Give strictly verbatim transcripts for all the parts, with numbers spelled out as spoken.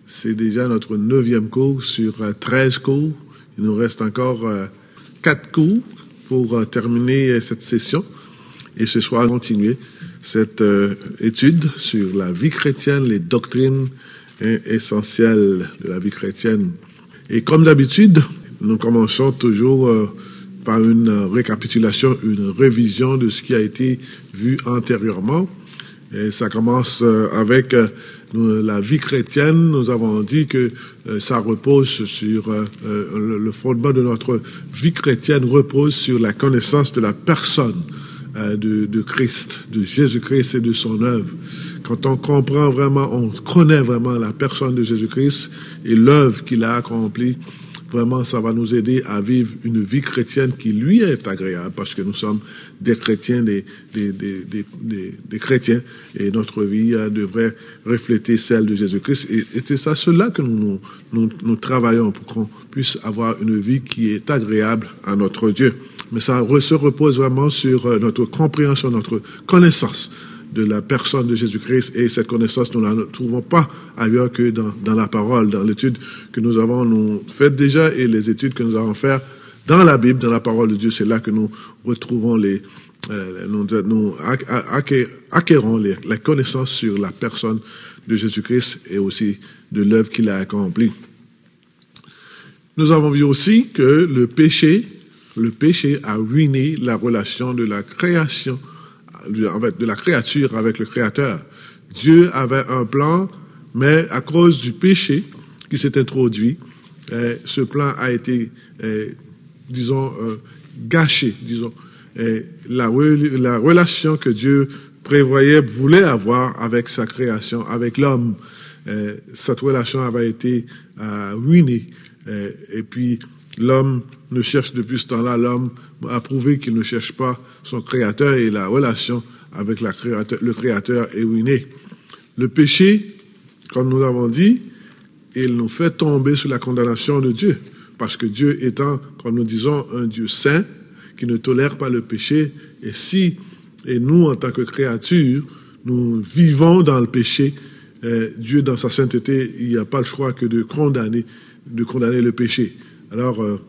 C'est déjà notre neuvième cours sur euh, treize cours. Il nous reste encore euh, quatre cours pour euh, terminer euh, cette session. Et ce soir, continuer cette euh, étude sur la vie chrétienne, les doctrines hein, essentielles de la vie chrétienne. Et comme d'habitude, nous commençons toujours euh, par une euh, récapitulation, une révision de ce qui a été vu antérieurement. Et ça commence euh, avec euh, nous, la vie chrétienne. Nous avons dit que euh, ça repose sur euh, le, le fondement de notre vie chrétienne repose sur la connaissance de la personne euh, de, de Christ, de Jésus-Christ et de son œuvre. Quand on comprend vraiment, on connaît vraiment la personne de Jésus-Christ et l'œuvre qu'il a accomplie, vraiment, ça va nous aider à vivre une vie chrétienne qui lui est agréable, parce que nous sommes des chrétiens, des, des, des, des, des, des chrétiens, et notre vie euh, devrait refléter celle de Jésus-Christ. Et, et c'est ça, cela que nous, nous, nous travaillons pour qu'on puisse avoir une vie qui est agréable à notre Dieu. Mais ça se repose vraiment sur notre compréhension, notre connaissance de la personne de Jésus-Christ, et cette connaissance, nous ne la trouvons pas ailleurs que dans, dans la parole, dans l'étude que nous avons nous faite déjà, et les études que nous allons faire dans la Bible, dans la parole de Dieu. C'est là que nous retrouvons les, euh, nous, nous acquérons les, la connaissance sur la personne de Jésus-Christ et aussi de l'œuvre qu'il a accomplie. Nous avons vu aussi que le péché, le péché a ruiné la relation de la création de la créature avec le Créateur. Dieu avait un plan, mais à cause du péché qui s'est introduit, euh, ce plan a été, euh, disons, euh, gâché, disons. Euh, la, la relation que Dieu prévoyait, voulait avoir avec sa création, avec l'homme, euh, cette relation avait été euh, ruinée. Euh, et puis, l'homme ne cherche depuis ce temps-là, l'homme a prouvé qu'il ne cherche pas son Créateur, et la relation avec la créateur, le Créateur est ruinée. Le péché, comme nous l'avons dit, il nous fait tomber sous la condamnation de Dieu, parce que Dieu étant, comme nous disons, un Dieu saint, qui ne tolère pas le péché, et si, et nous en tant que créatures, nous vivons dans le péché, euh, Dieu dans sa sainteté, il n'y a pas le choix que de condamner, de condamner le péché. Alors, euh,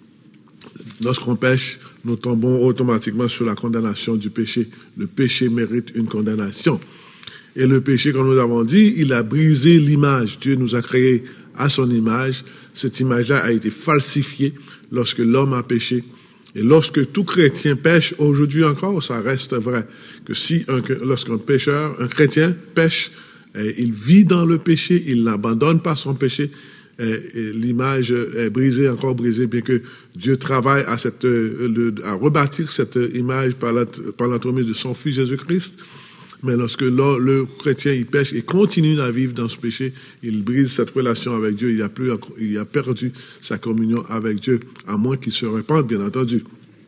lorsqu'on pêche, nous tombons automatiquement sur la condamnation du péché. Le péché mérite une condamnation. Et le péché, comme nous avons dit, il a brisé l'image. Dieu nous a créés à son image. Cette image-là a été falsifiée lorsque l'homme a péché. Et lorsque tout chrétien pêche, aujourd'hui encore, ça reste vrai, que si un, lorsqu'un pécheur, un chrétien pêche, eh, il vit dans le péché, il n'abandonne pas son péché, et l'image est brisée, encore brisée, bien que Dieu travaille à, cette, à rebâtir cette image par l'entremise de son Fils Jésus-Christ. Mais lorsque le, le chrétien il pêche et continue à vivre dans ce péché, il brise cette relation avec Dieu, il a, plus, il a perdu sa communion avec Dieu, à moins qu'il se repente, bien entendu.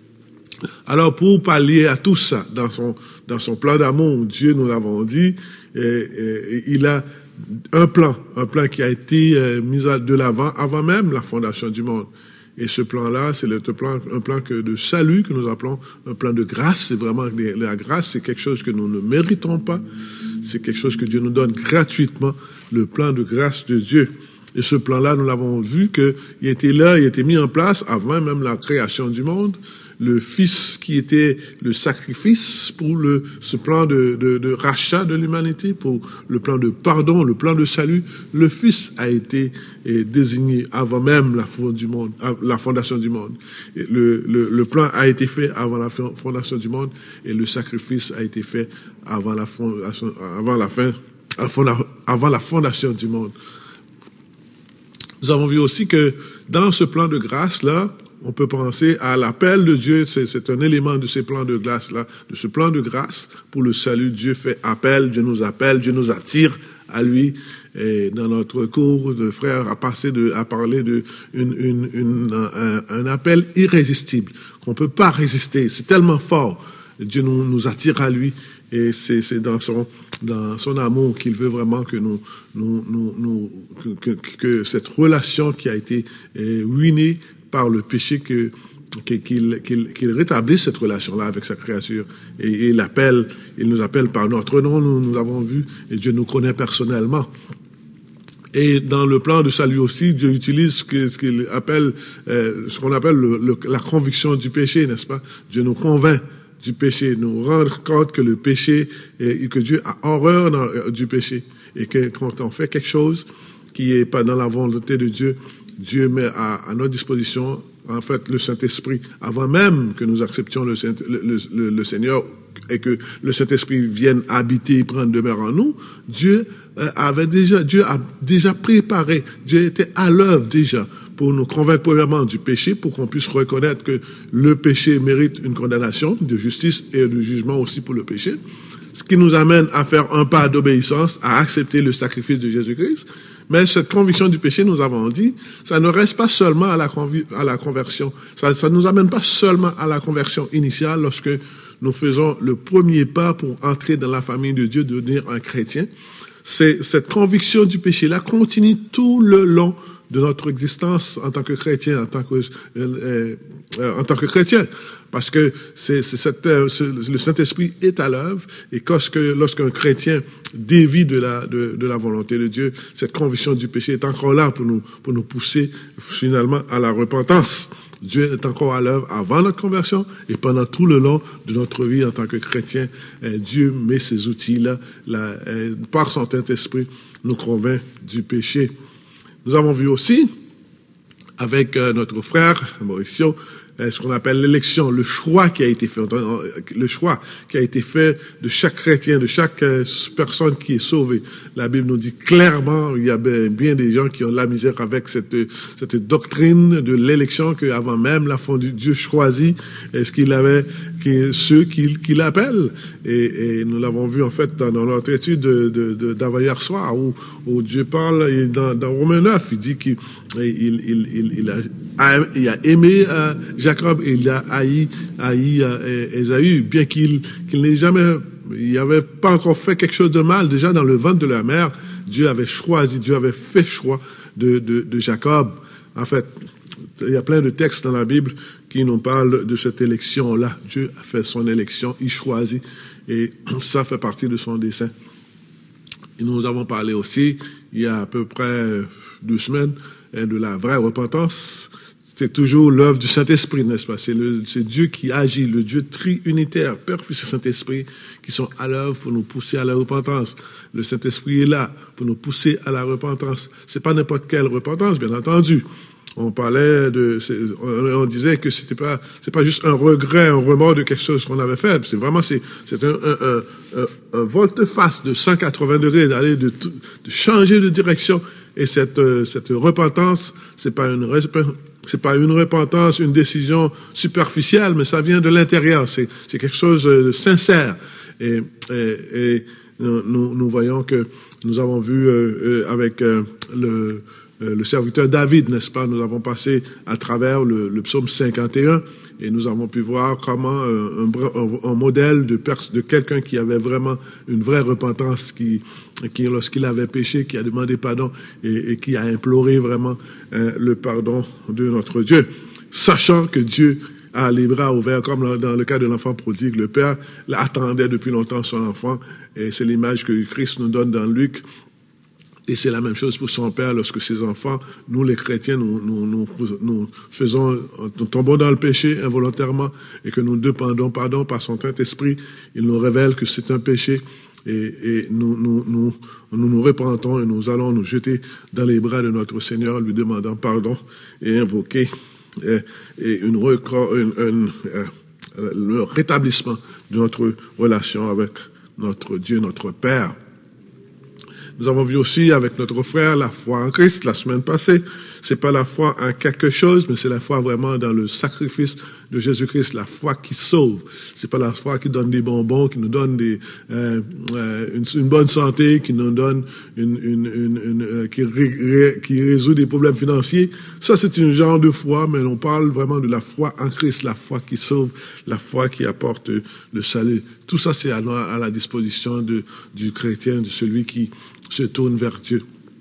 Alors, pour pallier à tout ça, dans son, dans son plan d'amour, Dieu, nous l'avons dit, et, et, il a un plan, un plan qui a été euh, mis de l'avant avant même la fondation du monde. Et ce plan-là, c'est le plan, un plan que de salut que nous appelons un plan de grâce. C'est vraiment la grâce, c'est quelque chose que nous ne méritons pas. C'est quelque chose que Dieu nous donne gratuitement, le plan de grâce de Dieu. Et ce plan-là, nous l'avons vu qu'il était là, il était mis en place avant même la création du monde. Le Fils qui était le sacrifice pour le, ce plan de, de, de rachat de l'humanité, pour le plan de pardon, le plan de salut. Le Fils a été eh, désigné avant même la, fond du monde, la fondation du monde. Et le, le, le plan a été fait avant la fondation du monde, et le sacrifice a été fait avant la, fondation, avant la fin, avant la fondation du monde. Nous avons vu aussi que dans ce plan de grâce-là, on peut penser à l'appel de Dieu, c'est, c'est un élément de ce plan de grâce-là, de ce plan de grâce pour le salut. Dieu fait appel, Dieu nous appelle, Dieu nous attire à lui. Et dans notre cours, le frère a passé de, à parler de une, une, une, un, un appel irrésistible qu'on peut pas résister. C'est tellement fort. Dieu nous, nous attire à lui, et c'est, c'est dans son, dans son amour qu'il veut vraiment que nous, nous, nous, nous que, que, que cette relation qui a été eh, ruinée par le péché, que, qu'il, qu'il, qu'il rétablisse cette relation-là avec sa créature. Et, et il appelle, il nous appelle par notre nom, nous, nous l'avons vu, et Dieu nous connaît personnellement. Et dans le plan de salut aussi, Dieu utilise ce que, ce qu'il appelle, euh, ce qu'on appelle le, le, la conviction du péché, n'est-ce pas? Dieu nous convainc du péché, nous rendre compte que le péché, et que Dieu a horreur dans, du péché, et que quand on fait quelque chose qui est pas dans la volonté de Dieu, Dieu met à, à notre disposition, en fait, le Saint-Esprit, avant même que nous acceptions le, Saint, le, le, le Seigneur et que le Saint-Esprit vienne habiter et prendre demeure en nous. Dieu euh, avait déjà, Dieu a déjà préparé, Dieu était à l'œuvre déjà pour nous convaincre premièrement du péché, pour qu'on puisse reconnaître que le péché mérite une condamnation de justice et de jugement aussi pour le péché. Ce qui nous amène à faire un pas d'obéissance, à accepter le sacrifice de Jésus-Christ. Mais cette conviction du péché, nous avons dit, ça ne reste pas seulement à la, convi- à la conversion. Ça ne nous amène pas seulement à la conversion initiale lorsque nous faisons le premier pas pour entrer dans la famille de Dieu, devenir un chrétien. C'est cette conviction du péché-là continue tout le long de notre existence en tant que chrétien, en tant que, euh, euh, en tant que chrétien. Parce que c'est, c'est cette, euh, c'est, le Saint-Esprit est à l'œuvre, et lorsque, lorsqu'un chrétien dévie de la, de, de la volonté de Dieu, cette conviction du péché est encore là pour nous, pour nous pousser finalement à la repentance. Dieu est encore à l'œuvre avant notre conversion et pendant tout le long de notre vie en tant que chrétien. Euh, Dieu met ces outils-là, là, euh, par son Saint-Esprit, nous convainc du péché. Nous avons vu aussi, avec euh, notre frère Mauricio, euh, ce qu'on appelle l'élection, le choix qui a été fait, le choix qui a été fait de chaque chrétien, de chaque euh, personne qui est sauvée. La Bible nous dit clairement, il y a bien, bien des gens qui ont de la misère avec cette, cette doctrine de l'élection, qu'avant même la fin du Dieu choisit est-ce qu'il avait qui, ceux qu'il, qu'il appelle. Et, et nous l'avons vu en fait dans, dans notre étude de, de, de, d'avant hier soir, où, où Dieu parle, et dans, dans Romains neuf, il dit qu'il il, il, il, il, a, il a aimé euh, Jacob et il a haï, haï euh, Ésaü, bien qu'il, qu'il n'ait jamais, il n'avait pas encore fait quelque chose de mal. Déjà dans le ventre de la mère, Dieu avait choisi, Dieu avait fait choix de, de, de Jacob. En fait, il y a plein de textes dans la Bible qui nous parlent de cette élection-là. Dieu a fait son élection, il choisit, et ça fait partie de son dessein. Et nous avons parlé aussi, il y a à peu près deux semaines, de la vraie repentance. C'est toujours l'œuvre du Saint-Esprit, n'est-ce pas? C'est, le, c'est Dieu qui agit, le Dieu tri-unitaire, Père, Fils et Saint-Esprit, qui sont à l'œuvre pour nous pousser à la repentance. Le Saint-Esprit est là pour nous pousser à la repentance. C'est pas n'importe quelle repentance, bien entendu. On parlait de, on, on disait que c'était pas, c'est pas juste un regret, un remords de quelque chose qu'on avait fait. C'est vraiment, c'est, c'est un, un, un, un, un volte-face de cent quatre-vingts degrés, d'aller de, de changer de direction. Et cette, cette repentance, c'est pas une, c'est pas une repentance, une décision superficielle, mais ça vient de l'intérieur. C'est, c'est quelque chose de sincère. Et, et, et nous, nous voyons que nous avons vu euh, avec euh, le, euh, le serviteur David, n'est-ce pas? Nous avons passé à travers le, le psaume cinquante et un et nous avons pu voir comment euh, un, un, un modèle de, pers- de quelqu'un qui avait vraiment une vraie repentance, qui, qui lorsqu'il avait péché, qui a demandé pardon et, et qui a imploré vraiment euh, le pardon de notre Dieu, sachant que Dieu a les bras ouverts, comme dans le cas de l'enfant prodigue. Le Père attendait depuis longtemps son enfant, et c'est l'image que Christ nous donne dans Luc. Et c'est la même chose pour son Père lorsque ses enfants, nous les chrétiens, nous, nous, nous, nous faisons, nous tombons dans le péché involontairement et que nous demandons pardon par son Saint-Esprit. Il nous révèle que c'est un péché et, et nous, nous, nous, nous nous repentons et nous allons nous jeter dans les bras de notre Seigneur, lui demandant pardon et invoquer et, et une, une, une, euh, le rétablissement de notre relation avec notre Dieu, notre Père. Nous avons vu aussi avec notre frère la foi en Christ la semaine passée. C'est pas la foi en quelque chose, mais c'est la foi vraiment dans le sacrifice de Jésus-Christ, la foi qui sauve. C'est pas la foi qui donne des bonbons, qui nous donne des, euh, euh, une, une bonne santé, qui nous donne une, une, une, une euh, qui, ré, qui résout des problèmes financiers. Ça, c'est un genre de foi, mais on parle vraiment de la foi en Christ, la foi qui sauve, la foi qui apporte le salut. Tout ça, c'est à, à la disposition de, du chrétien, de celui qui se tourne vers Dieu.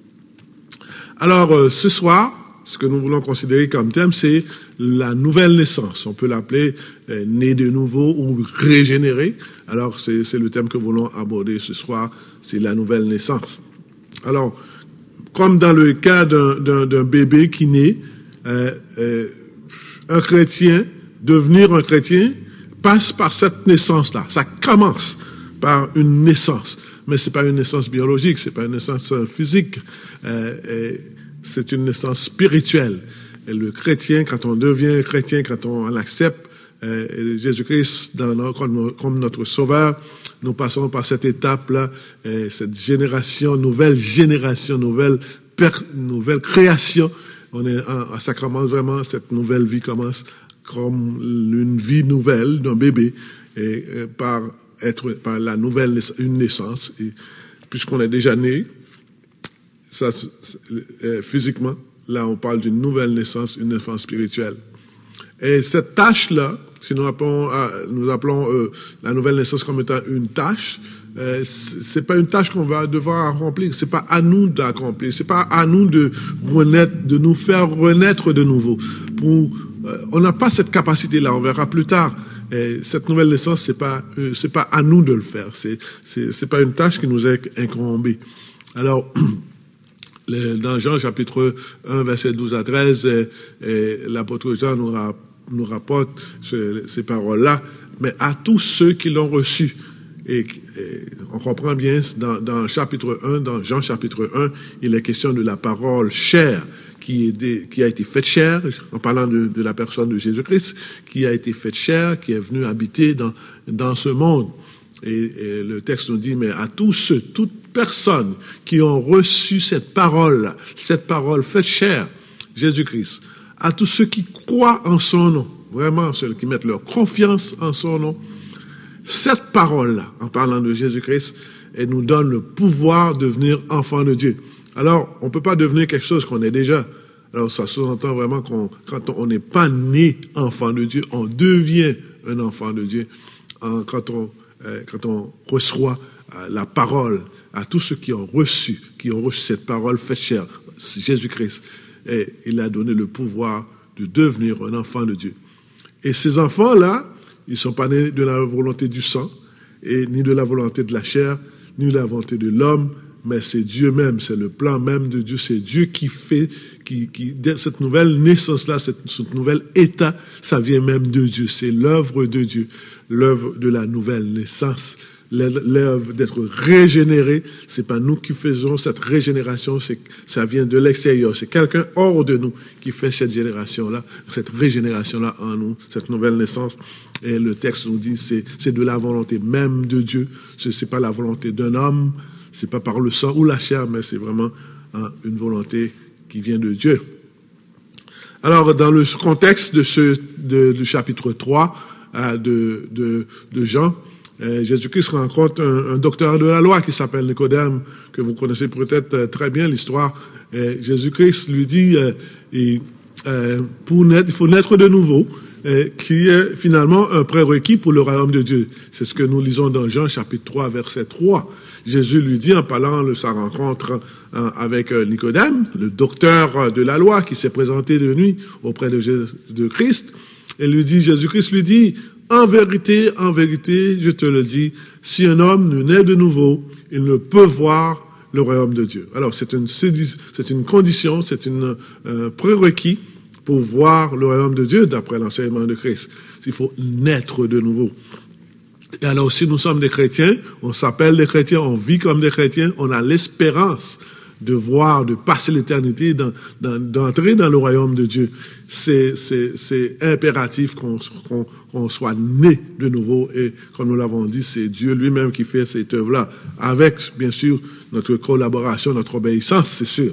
Alors, euh, ce soir, ce que nous voulons considérer comme thème, c'est la nouvelle naissance. On peut l'appeler euh, né de nouveau ou régénéré. Alors, c'est, c'est le thème que nous voulons aborder ce soir, c'est la nouvelle naissance. Alors, comme dans le cas d'un, d'un, d'un bébé qui naît, euh, euh, un chrétien, devenir un chrétien, passe par cette naissance-là. Ça commence par une naissance. Mais c'est pas une naissance biologique, c'est pas une naissance physique, euh, c'est une naissance spirituelle. Et le chrétien, quand on devient chrétien, quand on accepte euh, Jésus-Christ dans notre, comme, comme notre sauveur, nous passons par cette étape-là, euh, cette génération, nouvelle génération, nouvelle, per, nouvelle création. On est en, ça commence vraiment, cette nouvelle vie commence comme une vie nouvelle d'un bébé, et euh, par être par la nouvelle une naissance, et puisqu'on est déjà né, ça euh, physiquement, là on parle d'une nouvelle naissance, une naissance spirituelle. Et cette tâche-là, si nous appelons, euh, nous appelons euh, la nouvelle naissance comme étant une tâche, euh, c'est pas une tâche qu'on va devoir accomplir, c'est pas à nous d'accomplir, c'est pas à nous de renaître, de nous faire renaître de nouveau. Pour, euh, on n'a pas cette capacité-là, on verra plus tard. Et cette nouvelle naissance, c'est pas, euh, c'est pas à nous de le faire. C'est, c'est, c'est pas une tâche qui nous est incombée. Alors, le, dans Jean chapitre un, verset douze à treize, et, et l'apôtre Jean nous, ra, nous rapporte ce, ces paroles-là. Mais à tous ceux qui l'ont reçu, et, et on comprend bien dans, dans chapitre un, dans Jean chapitre un, il est question de la parole chair, qui, est des, qui a été faite chair, en parlant de, de la personne de Jésus-Christ, qui a été faite chair, qui est venue habiter dans, dans ce monde. Et, et le texte nous dit, mais à tous ceux, toutes personnes qui ont reçu cette parole, cette parole faite chair, Jésus-Christ, à tous ceux qui croient en son nom, vraiment ceux qui mettent leur confiance en son nom, cette parole-là, en parlant de Jésus-Christ, elle nous donne le pouvoir de devenir enfant de Dieu. Alors, on ne peut pas devenir quelque chose qu'on est déjà. Alors, ça sous-entend vraiment qu'on, quand on n'est pas né enfant de Dieu, on devient un enfant de Dieu en, quand, on, euh, quand on reçoit euh, la parole à tous ceux qui ont reçu, qui ont reçu cette parole faite chair, Jésus-Christ. Et il a donné le pouvoir de devenir un enfant de Dieu. Et ces enfants-là, ils ne sont pas nés de la volonté du sang, et ni de la volonté de la chair, ni de la volonté de l'homme, mais c'est Dieu même, c'est le plan même de Dieu, c'est Dieu qui fait, qui, qui, cette nouvelle naissance-là, cette, cette nouvelle état, ça vient même de Dieu, c'est l'œuvre de Dieu, l'œuvre de la nouvelle naissance, l'œuvre d'être régénéré, c'est pas nous qui faisons cette régénération, c'est, ça vient de l'extérieur, c'est quelqu'un hors de nous qui fait cette génération-là, cette régénération-là en nous, cette nouvelle naissance. Et le texte nous dit, c'est, c'est de la volonté même de Dieu, c'est, c'est pas la volonté d'un homme, c'est pas par le sang ou la chair, mais c'est vraiment hein, une volonté qui vient de Dieu. Alors, dans le contexte de ce, de, du chapitre trois euh, de, de, de Jean, euh, Jésus-Christ rencontre un, un docteur de la loi qui s'appelle Nicodème, que vous connaissez peut-être euh, très bien l'histoire. Euh, Jésus-Christ lui dit, euh, et, euh, pour naître, il faut naître de nouveau, euh, qui est finalement un prérequis pour le royaume de Dieu. C'est ce que nous lisons dans Jean chapitre trois, verset trois. Jésus lui dit, en parlant de sa rencontre hein, avec euh, Nicodème, le docteur de la loi qui s'est présenté de nuit auprès de, Jésus, de Christ, et lui dit, Jésus-Christ lui dit, en vérité, en vérité, je te le dis, si un homme ne naît de nouveau, il ne peut voir le royaume de Dieu. Alors, c'est une, c'est une condition, c'est un euh, prérequis pour voir le royaume de Dieu, d'après l'enseignement de Christ. Il faut naître de nouveau. Et alors, si nous sommes des chrétiens, on s'appelle des chrétiens, on vit comme des chrétiens, on a l'espérance de voir, de passer l'éternité, dans, dans, d'entrer dans le royaume de Dieu. C'est, c'est, c'est impératif qu'on, qu'on, qu'on soit né de nouveau. Et comme nous l'avons dit, c'est Dieu lui-même qui fait cette œuvre-là, avec, bien sûr, notre collaboration, notre obéissance, c'est sûr.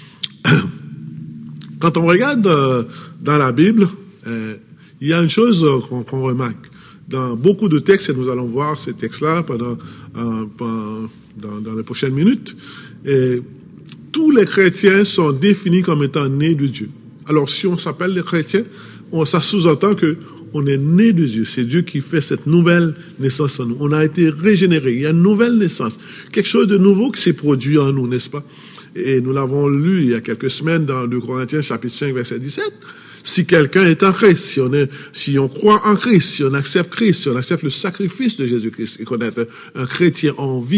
Quand on regarde euh, dans la Bible, euh, il y a une chose euh, qu'on, qu'on remarque. Dans beaucoup de textes, et nous allons voir ces textes-là pendant, euh, pendant dans, dans les prochaines minutes, et tous les chrétiens sont définis comme étant nés de Dieu. Alors, si on s'appelle les chrétiens, on, ça sous-entend que on est né de Dieu. C'est Dieu qui fait cette nouvelle naissance en nous. On a été régénéré. Il y a une nouvelle naissance. Quelque chose de nouveau qui s'est produit en nous, n'est-ce pas? Et nous l'avons lu il y a quelques semaines dans deux Corinthiens, chapitre cinq, verset dix-sept. Si quelqu'un est en Christ, si on est, si on croit en Christ, si on accepte Christ, si on accepte le sacrifice de Jésus-Christ, et qu'on est un, un chrétien en vie,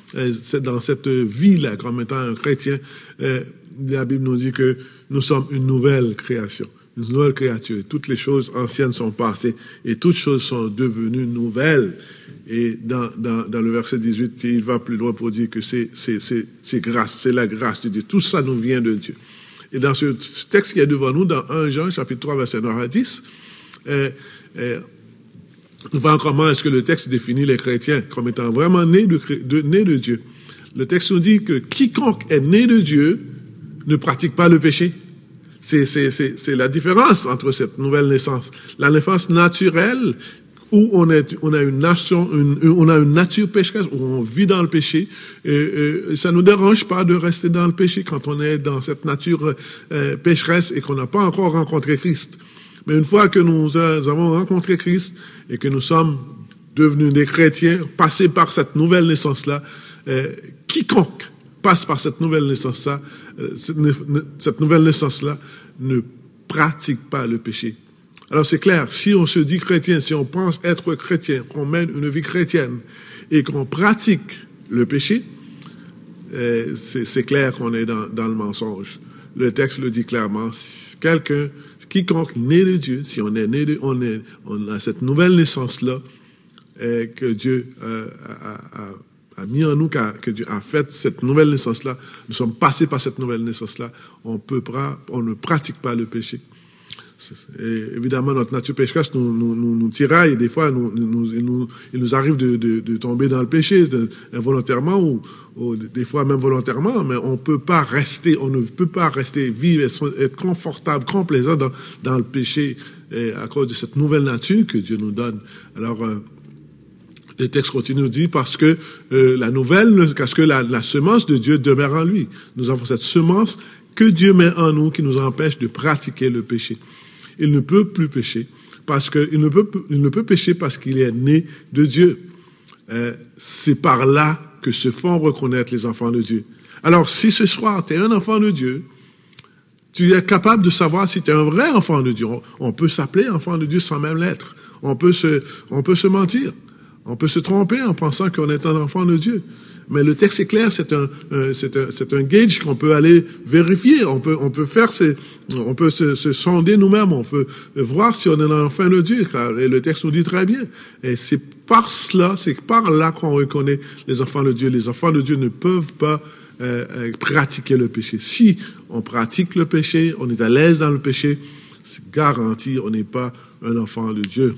euh, c'est dans cette vie-là, comme étant un chrétien, euh, la Bible nous dit que nous sommes une nouvelle création, une nouvelle créature. Toutes les choses anciennes sont passées et toutes choses sont devenues nouvelles. Et dans, dans, dans le verset dix-huit, il va plus loin pour dire que c'est, c'est, c'est, c'est grâce, c'est la grâce de Dieu. Tout ça nous vient de Dieu. Et dans ce texte qui est devant nous, dans premier Jean, chapitre trois, verset neuf à dix, euh, euh, nous voyons comment est-ce que le texte définit les chrétiens comme étant vraiment nés de, de, nés de Dieu. Le texte nous dit que quiconque est né de Dieu ne pratique pas le péché. C'est, c'est, c'est, c'est la différence entre cette nouvelle naissance. La naissance naturelle, où on, est, on a une nation, une, on a une nature pécheresse, où on vit dans le péché, et, et ça nous dérange pas de rester dans le péché quand on est dans cette nature euh, pécheresse et qu'on n'a pas encore rencontré Christ. Mais une fois que nous avons rencontré Christ et que nous sommes devenus des chrétiens, passés par cette nouvelle naissance-là, euh, quiconque passe par cette nouvelle naissance-là, euh, cette, cette nouvelle naissance-là ne pratique pas le péché. Alors c'est clair, si on se dit chrétien, si on pense être chrétien, qu'on mène une vie chrétienne et qu'on pratique le péché, euh, c'est, c'est clair qu'on est dans, dans le mensonge. Le texte le dit clairement, quelqu'un, quiconque né de Dieu, si on est né de, on est, on a cette nouvelle naissance-là, euh, que Dieu euh, a, a, a mis en nous, que Dieu a fait cette nouvelle naissance-là, nous sommes passés par cette nouvelle naissance-là, on peut pas, on ne pratique pas le péché. Et évidemment, notre nature pécheresse nous, nous, nous, nous tiraille et des fois, nous, nous, il, nous, il nous arrive de, de, de tomber dans le péché de, involontairement ou, ou des fois même volontairement, mais on peut pas rester, on ne peut pas rester vivre, être confortable, complaisant dans, dans le péché à cause de cette nouvelle nature que Dieu nous donne. Alors, euh, le texte continue de dire parce que euh, la nouvelle, parce que la, la semence de Dieu demeure en lui. Nous avons cette semence que Dieu met en nous qui nous empêche de pratiquer le péché. Il ne peut plus pécher parce que il ne peut, il ne peut pécher parce qu'il est né de Dieu. Euh, c'est par là que se font reconnaître les enfants de Dieu. Alors, si ce soir, tu es un enfant de Dieu, tu es capable de savoir si tu es un vrai enfant de Dieu. On, on peut s'appeler enfant de Dieu sans même l'être. On peut se, on peut se mentir. On peut se tromper en pensant qu'on est un enfant de Dieu. Mais le texte est clair, c'est un, euh, c'est un, c'est un gauge qu'on peut aller vérifier. On peut, on peut faire, ces, on peut se, se sonder nous-mêmes. On peut voir si on est un enfant de Dieu. Car, et le texte nous dit très bien. Et c'est par cela, c'est par là qu'on reconnaît les enfants de Dieu. Les enfants de Dieu ne peuvent pas euh, euh, pratiquer le péché. Si on pratique le péché, on est à l'aise dans le péché, c'est garanti, on n'est pas un enfant de Dieu.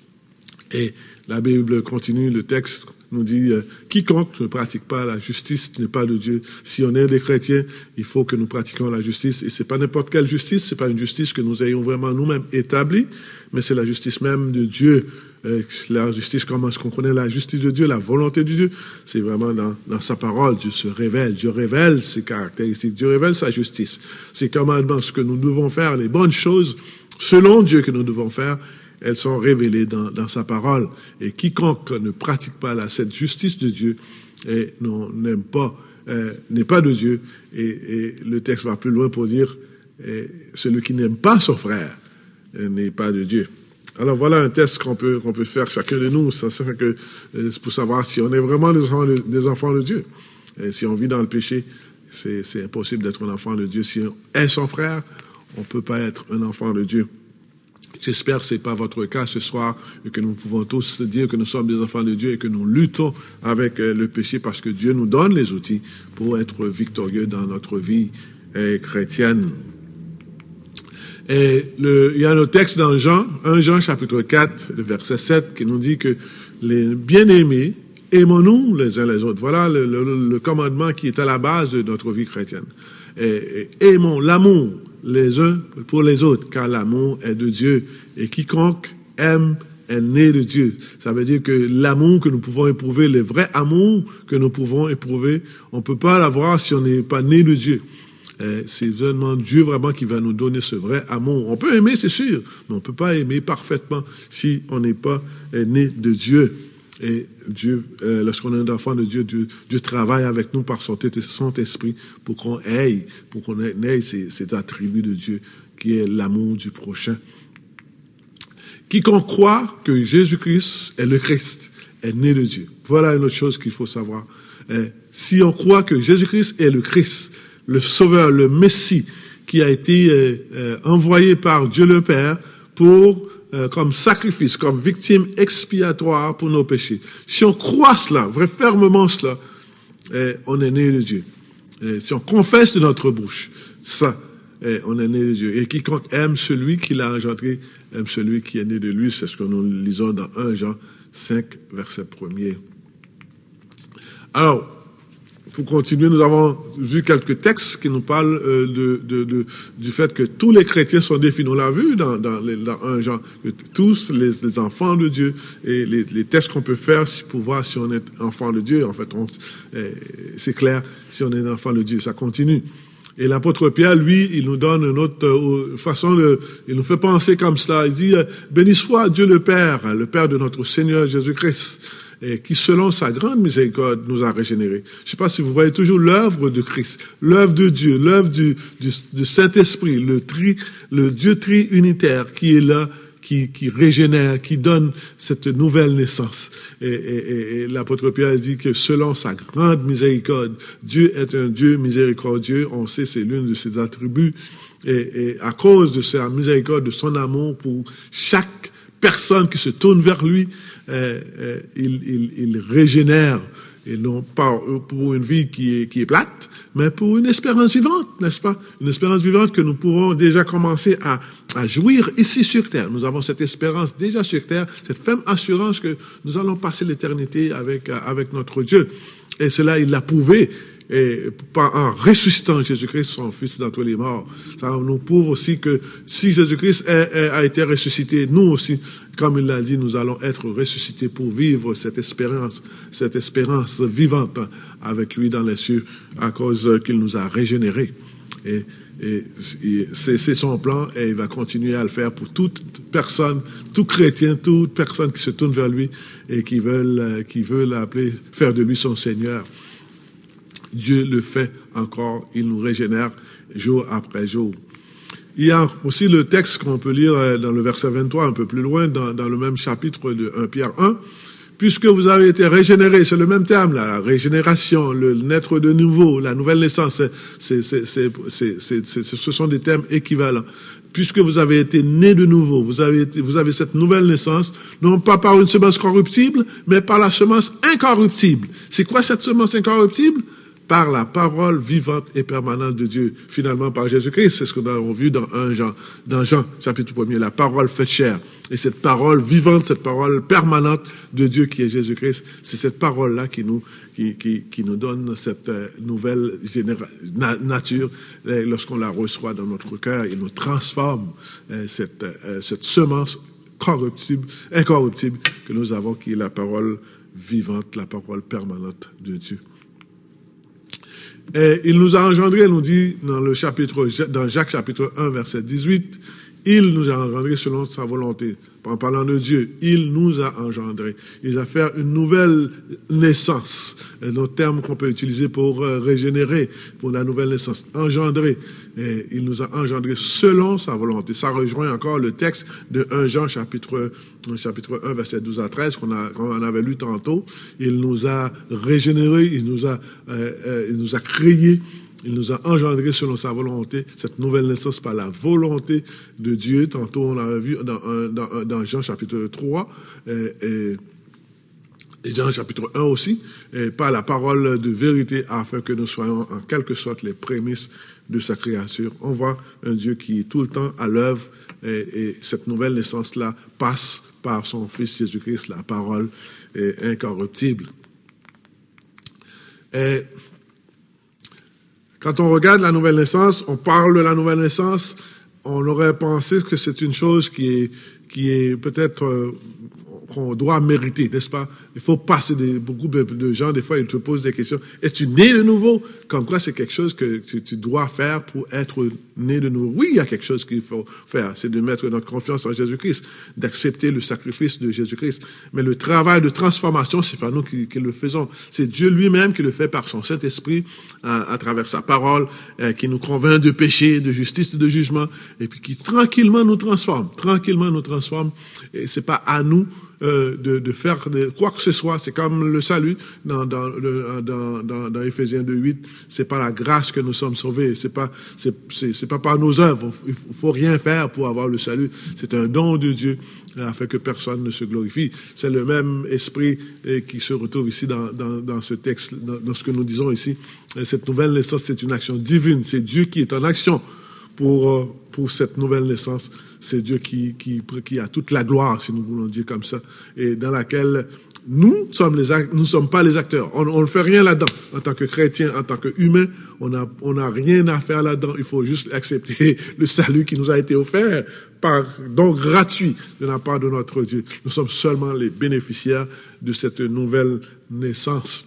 Et la Bible continue, le texte nous dit euh, quiconque ne pratique pas la justice n'est pas de Dieu. Si on est des chrétiens, il faut que nous pratiquions la justice. Et c'est pas n'importe quelle justice, c'est pas une justice que nous ayons vraiment nous-mêmes établie, mais c'est la justice même de Dieu. Euh, la justice, comment est-ce qu'on connaît la justice de Dieu, la volonté de Dieu? C'est vraiment dans, dans sa parole. Dieu se révèle. Dieu révèle ses caractéristiques. Dieu révèle sa justice. Ses commandements, ce que nous devons faire, les bonnes choses selon Dieu que nous devons faire. Elles sont révélées dans, dans sa parole. Et quiconque ne pratique pas la, cette justice de Dieu et non, n'aime pas, euh, n'est pas de Dieu. Et, et le texte va plus loin pour dire et celui qui n'aime pas son frère euh, n'est pas de Dieu. Alors voilà un test qu'on peut, qu'on peut faire chacun de nous. Ça, ça fait que, euh, pour savoir si on est vraiment des enfants de, des enfants de Dieu. Et si on vit dans le péché, c'est, c'est impossible d'être un enfant de Dieu. Si on est son frère, on peut pas être un enfant de Dieu. J'espère que ce n'est pas votre cas ce soir et que nous pouvons tous dire que nous sommes des enfants de Dieu et que nous luttons avec le péché parce que Dieu nous donne les outils pour être victorieux dans notre vie eh, chrétienne. Et le, il y a un texte dans Jean, premier Jean chapitre quatre, le verset sept, qui nous dit que les bien-aimés, aimons-nous les uns les autres. Voilà le, le, le commandement qui est à la base de notre vie chrétienne. Et, et aimons l'amour les uns pour les autres, car l'amour est de Dieu. Et quiconque aime est né de Dieu. Ça veut dire que l'amour que nous pouvons éprouver, le vrai amour que nous pouvons éprouver, on ne peut pas l'avoir si on n'est pas né de Dieu. Et c'est seulement Dieu vraiment qui va nous donner ce vrai amour. On peut aimer, c'est sûr, mais on ne peut pas aimer parfaitement si on n'est pas né de Dieu. Et Dieu, euh, lorsqu'on est un enfant de Dieu, Dieu, Dieu travaille avec nous par son Saint-Esprit pour qu'on aille, pour qu'on ait ces, ces attributs de Dieu, qui est l'amour du prochain. Quiconque croit que Jésus-Christ est le Christ, est né de Dieu. Voilà une autre chose qu'il faut savoir. Eh, si on croit que Jésus-Christ est le Christ, le Sauveur, le Messie, qui a été eh, eh, envoyé par Dieu le Père pour euh, comme sacrifice, comme victime expiatoire pour nos péchés. Si on croit cela, vrai fermement cela, eh, on est né de Dieu. Eh, si on confesse de notre bouche ça, eh, on est né de Dieu. Et quiconque aime celui qui l'a engendré, aime celui qui est né de lui. C'est ce que nous lisons dans premier Jean cinq, verset premier. Alors, pour continuer, nous avons vu quelques textes qui nous parlent euh, de, de, de, du fait que tous les chrétiens sont définis. On l'a vu dans, dans, les, dans un genre, que tous les, les enfants de Dieu et les, les tests qu'on peut faire pour voir si on est enfant de Dieu. En fait, on, euh, c'est clair, si on est un enfant de Dieu, ça continue. Et l'apôtre Pierre, lui, il nous donne une autre euh, façon de, il nous fait penser comme cela. Il dit, euh, béni soit Dieu le Père, le Père de notre Seigneur Jésus-Christ, et qui, selon sa grande miséricorde, nous a régénérés. Je ne sais pas si vous voyez toujours l'œuvre de Christ, l'œuvre de Dieu, l'œuvre du, du, du Saint-Esprit, le tri, le Dieu tri-unitaire qui est là, qui, qui régénère, qui donne cette nouvelle naissance. Et, et, et l'apôtre Pierre dit que selon sa grande miséricorde, Dieu est un Dieu miséricordieux. On sait, c'est l'une de ses attributs. Et, et à cause de sa miséricorde, de son amour pour chaque personne qui se tourne vers lui, euh, euh, il, il, il régénère, et non pas pour une vie qui est, qui est plate, mais pour une espérance vivante, n'est-ce pas? Une espérance vivante que nous pourrons déjà commencer à, à jouir ici sur terre. Nous avons cette espérance déjà sur terre, cette ferme assurance que nous allons passer l'éternité avec, avec notre Dieu. Et cela, il l'a prouvé. Et en ressuscitant Jésus-Christ, son Fils d'entre les morts. Ça nous prouve aussi que si Jésus-Christ a, a été ressuscité, nous aussi, comme il l'a dit, nous allons être ressuscités pour vivre cette espérance, cette espérance vivante avec lui dans les cieux, à cause qu'il nous a régénérés. Et, et, et c'est, c'est son plan, et il va continuer à le faire pour toute personne, tout chrétien, toute personne qui se tourne vers lui et qui veut, qui veut l'appeler, faire de lui son Seigneur. Dieu le fait encore, il nous régénère jour après jour. Il y a aussi le texte qu'on peut lire dans le verset vingt-trois, un peu plus loin, dans, dans le même chapitre de premier Pierre un. Puisque vous avez été régénérés, c'est le même terme, là, la régénération, le naître de nouveau, la nouvelle naissance, c'est, c'est, c'est, c'est, c'est, c'est, ce sont des termes équivalents. Puisque vous avez été nés de nouveau, vous avez été, vous avez cette nouvelle naissance, non pas par une semence corruptible, mais par la semence incorruptible. C'est quoi cette semence incorruptible? Par la parole vivante et permanente de Dieu, finalement par Jésus-Christ. C'est ce que nous avons vu dans un Jean, dans Jean, chapitre premier, la parole faite chair. Et cette parole vivante, cette parole permanente de Dieu qui est Jésus-Christ, c'est cette parole-là qui nous, qui, qui, qui nous donne cette euh, nouvelle généra- na- nature. Et lorsqu'on la reçoit dans notre cœur, il nous transforme euh, cette, euh, cette semence corruptible, incorruptible que nous avons, qui est la parole vivante, la parole permanente de Dieu. Et il nous a engendrés, nous dit dans le chapitre, dans Jacques chapitre un, verset dix-huit, il nous a engendrés selon sa volonté. En parlant de Dieu, il nous a engendrés. Il a fait une nouvelle naissance. Un autre terme qu'on peut utiliser pour euh, régénérer, pour la nouvelle naissance. Engendré. Et il nous a engendrés selon sa volonté. Ça rejoint encore le texte de premier Jean chapitre, chapitre un, verset douze à treize, qu'on, a, qu'on avait lu tantôt. Il nous a régénérés, il nous a, euh, euh, il nous a créés. Il nous a engendrés selon sa volonté, cette nouvelle naissance par la volonté de Dieu. Tantôt, on l'a vu dans, dans, dans Jean chapitre trois, et, et, et Jean chapitre un aussi, et par la parole de vérité, afin que nous soyons en quelque sorte les prémices de sa créature. On voit un Dieu qui est tout le temps à l'œuvre, et, et cette nouvelle naissance-là passe par son Fils Jésus-Christ, la parole est incorruptible. Et quand on regarde la nouvelle naissance, on parle de la nouvelle naissance, on aurait pensé que c'est une chose qui est, qui est peut-être euh, qu'on doit mériter, n'est-ce pas? Il faut passer des, beaucoup de gens, des fois, ils te posent des questions. Es-tu né de nouveau? Comme quoi, c'est quelque chose que tu, tu dois faire pour être né de nouveau. Oui, il y a quelque chose qu'il faut faire, c'est de mettre notre confiance en Jésus-Christ, d'accepter le sacrifice de Jésus-Christ. Mais le travail de transformation, c'est pas nous qui, qui le faisons. C'est Dieu lui-même qui le fait par son Saint-Esprit, à, à travers sa parole, euh, qui nous convainc de péché, de justice, de jugement, et puis qui tranquillement nous transforme, tranquillement nous transforme. Et c'est pas à nous euh, de, de faire de, quoi que ce soit. C'est comme le salut dans, dans, le, dans, dans, dans Éphésiens deux huit. C'est par la grâce que nous sommes sauvés. C'est pas, c'est, c'est, c'est pas par nos œuvres. Il faut, faut rien faire pour avoir le salut. C'est un don de Dieu afin que personne ne se glorifie. C'est le même esprit eh, qui se retrouve ici dans, dans, dans ce texte, dans, dans ce que nous disons ici. Cette nouvelle naissance, c'est une action divine. C'est Dieu qui est en action pour, pour cette nouvelle naissance. C'est Dieu qui, qui, qui a toute la gloire, si nous voulons dire comme ça, et dans laquelle nous sommes les act- nous sommes pas les acteurs. On, on ne fait rien là-dedans. En tant que chrétien, en tant qu'humain, on a, on a rien à faire là-dedans. Il faut juste accepter le salut qui nous a été offert par don gratuit de la part de notre Dieu. Nous sommes seulement les bénéficiaires de cette nouvelle naissance.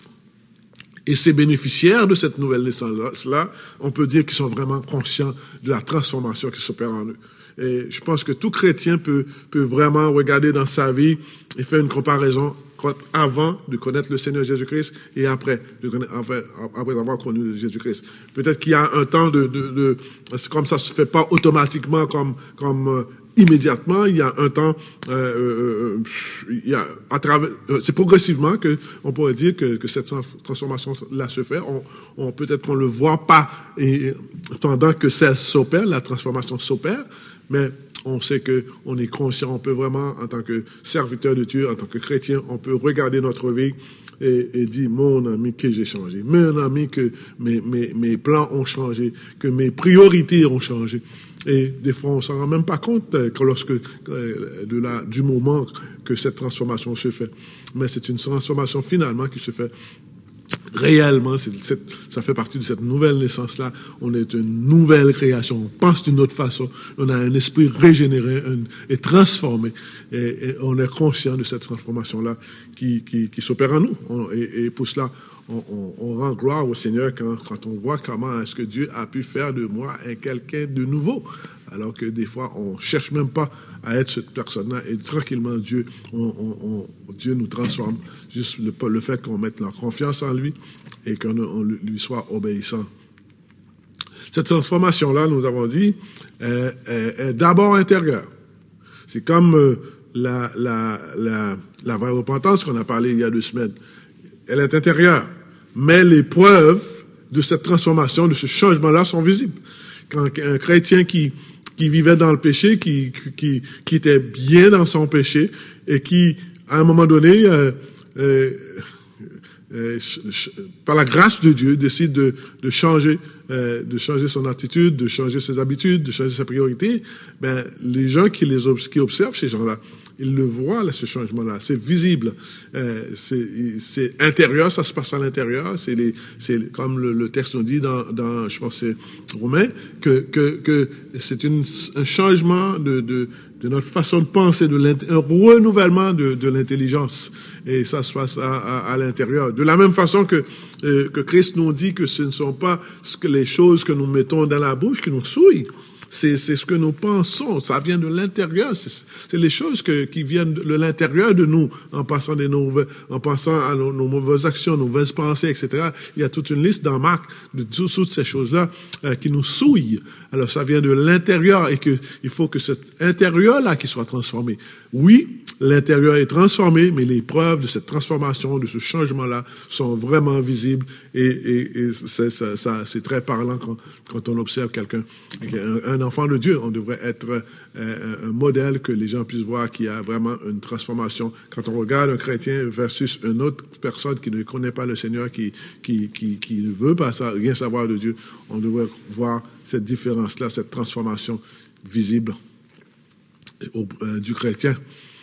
Et ces bénéficiaires de cette nouvelle naissance-là, on peut dire qu'ils sont vraiment conscients de la transformation qui s'opère en eux. Et je pense que tout chrétien peut, peut vraiment regarder dans sa vie et faire une comparaison avant de connaître le Seigneur Jésus-Christ et après, de connaître, après, après avoir connu Jésus-Christ. Peut-être qu'il y a un temps de, de, de c'est comme ça se fait pas automatiquement comme, comme euh, immédiatement. Il y a un temps, euh, euh, il y a à travers, euh, c'est progressivement que on pourrait dire que, que cette transformation-là se fait. On, on peut-être qu'on le voit pas et pendant que ça s'opère, la transformation s'opère, mais on sait que on est conscient, on peut vraiment, en tant que serviteur de Dieu, en tant que chrétien, on peut regarder notre vie et, et dire, mon ami, que j'ai changé. Mon ami, que mes, mes, mes plans ont changé, que mes priorités ont changé. Et des fois, on s'en rend même pas compte que lorsque, de la, du moment que cette transformation se fait. Mais c'est une transformation finalement qui se fait réellement, c'est, c'est, ça fait partie de cette nouvelle naissance-là. On est une nouvelle création. On pense d'une autre façon. On a un esprit régénéré un, et transformé. Et, et on est conscient de cette transformation-là qui, qui, qui s'opère en nous. On, et, et pour cela, on, on, on rend gloire au Seigneur quand, quand on voit comment est-ce que Dieu a pu faire de moi un quelqu'un de nouveau. Alors que des fois, on cherche même pas à être cette personne-là et tranquillement, Dieu, on, on, on, Dieu nous transforme. Juste le, le fait qu'on mette la confiance en lui et qu'on on lui soit obéissant. Cette transformation-là, nous avons dit, est, est, est d'abord intérieure. C'est comme euh, la, la, la, la vraie repentance qu'on a parlé il y a deux semaines. Elle est intérieure. Mais les preuves de cette transformation, de ce changement-là sont visibles. Quand un chrétien qui qui vivait dans le péché, qui, qui, qui était bien dans son péché et qui, à un moment donné, euh, euh, euh, par la grâce de Dieu, décide de, de changer, euh, de changer son attitude, de changer ses habitudes, de changer ses priorités. Ben, les gens qui les qui observent ces gens-là, ils le voient là, ce changement-là. C'est visible, euh, c'est, c'est intérieur, ça se passe à l'intérieur. C'est les, c'est comme le, le texte nous dit dans, dans, je pense, c'est Romain, que que que c'est une, un changement de de de notre façon de penser, de un renouvellement de, de l'intelligence. Et ça se passe à, à, à l'intérieur. De la même façon que, euh, que Christ nous dit que ce ne sont pas ce que les choses que nous mettons dans la bouche qui nous souillent. C'est, c'est ce que nous pensons. Ça vient de l'intérieur. C'est, c'est les choses que, qui viennent de l'intérieur de nous, en passant des mauvais, en pensant à nos, nos mauvaises actions, nos mauvaises pensées, et cetera. Il y a toute une liste dans Marc de toutes ces choses-là euh, qui nous souillent. Alors, ça vient de l'intérieur et que il faut que cet intérieur-là qui soit transformé. Oui, l'intérieur est transformé, mais les preuves de cette transformation, de ce changement-là, sont vraiment visibles et, et, et c'est, ça, ça, c'est très parlant quand, quand on observe quelqu'un, un, un enfant de Dieu. On devrait être euh, un modèle que les gens puissent voir qu'il y a vraiment une transformation. Quand on regarde un chrétien versus une autre personne qui ne connaît pas le Seigneur, qui, qui, qui, qui ne veut pas ça, rien savoir de Dieu, on devrait voir cette différence-là, cette transformation visible au, euh, du chrétien.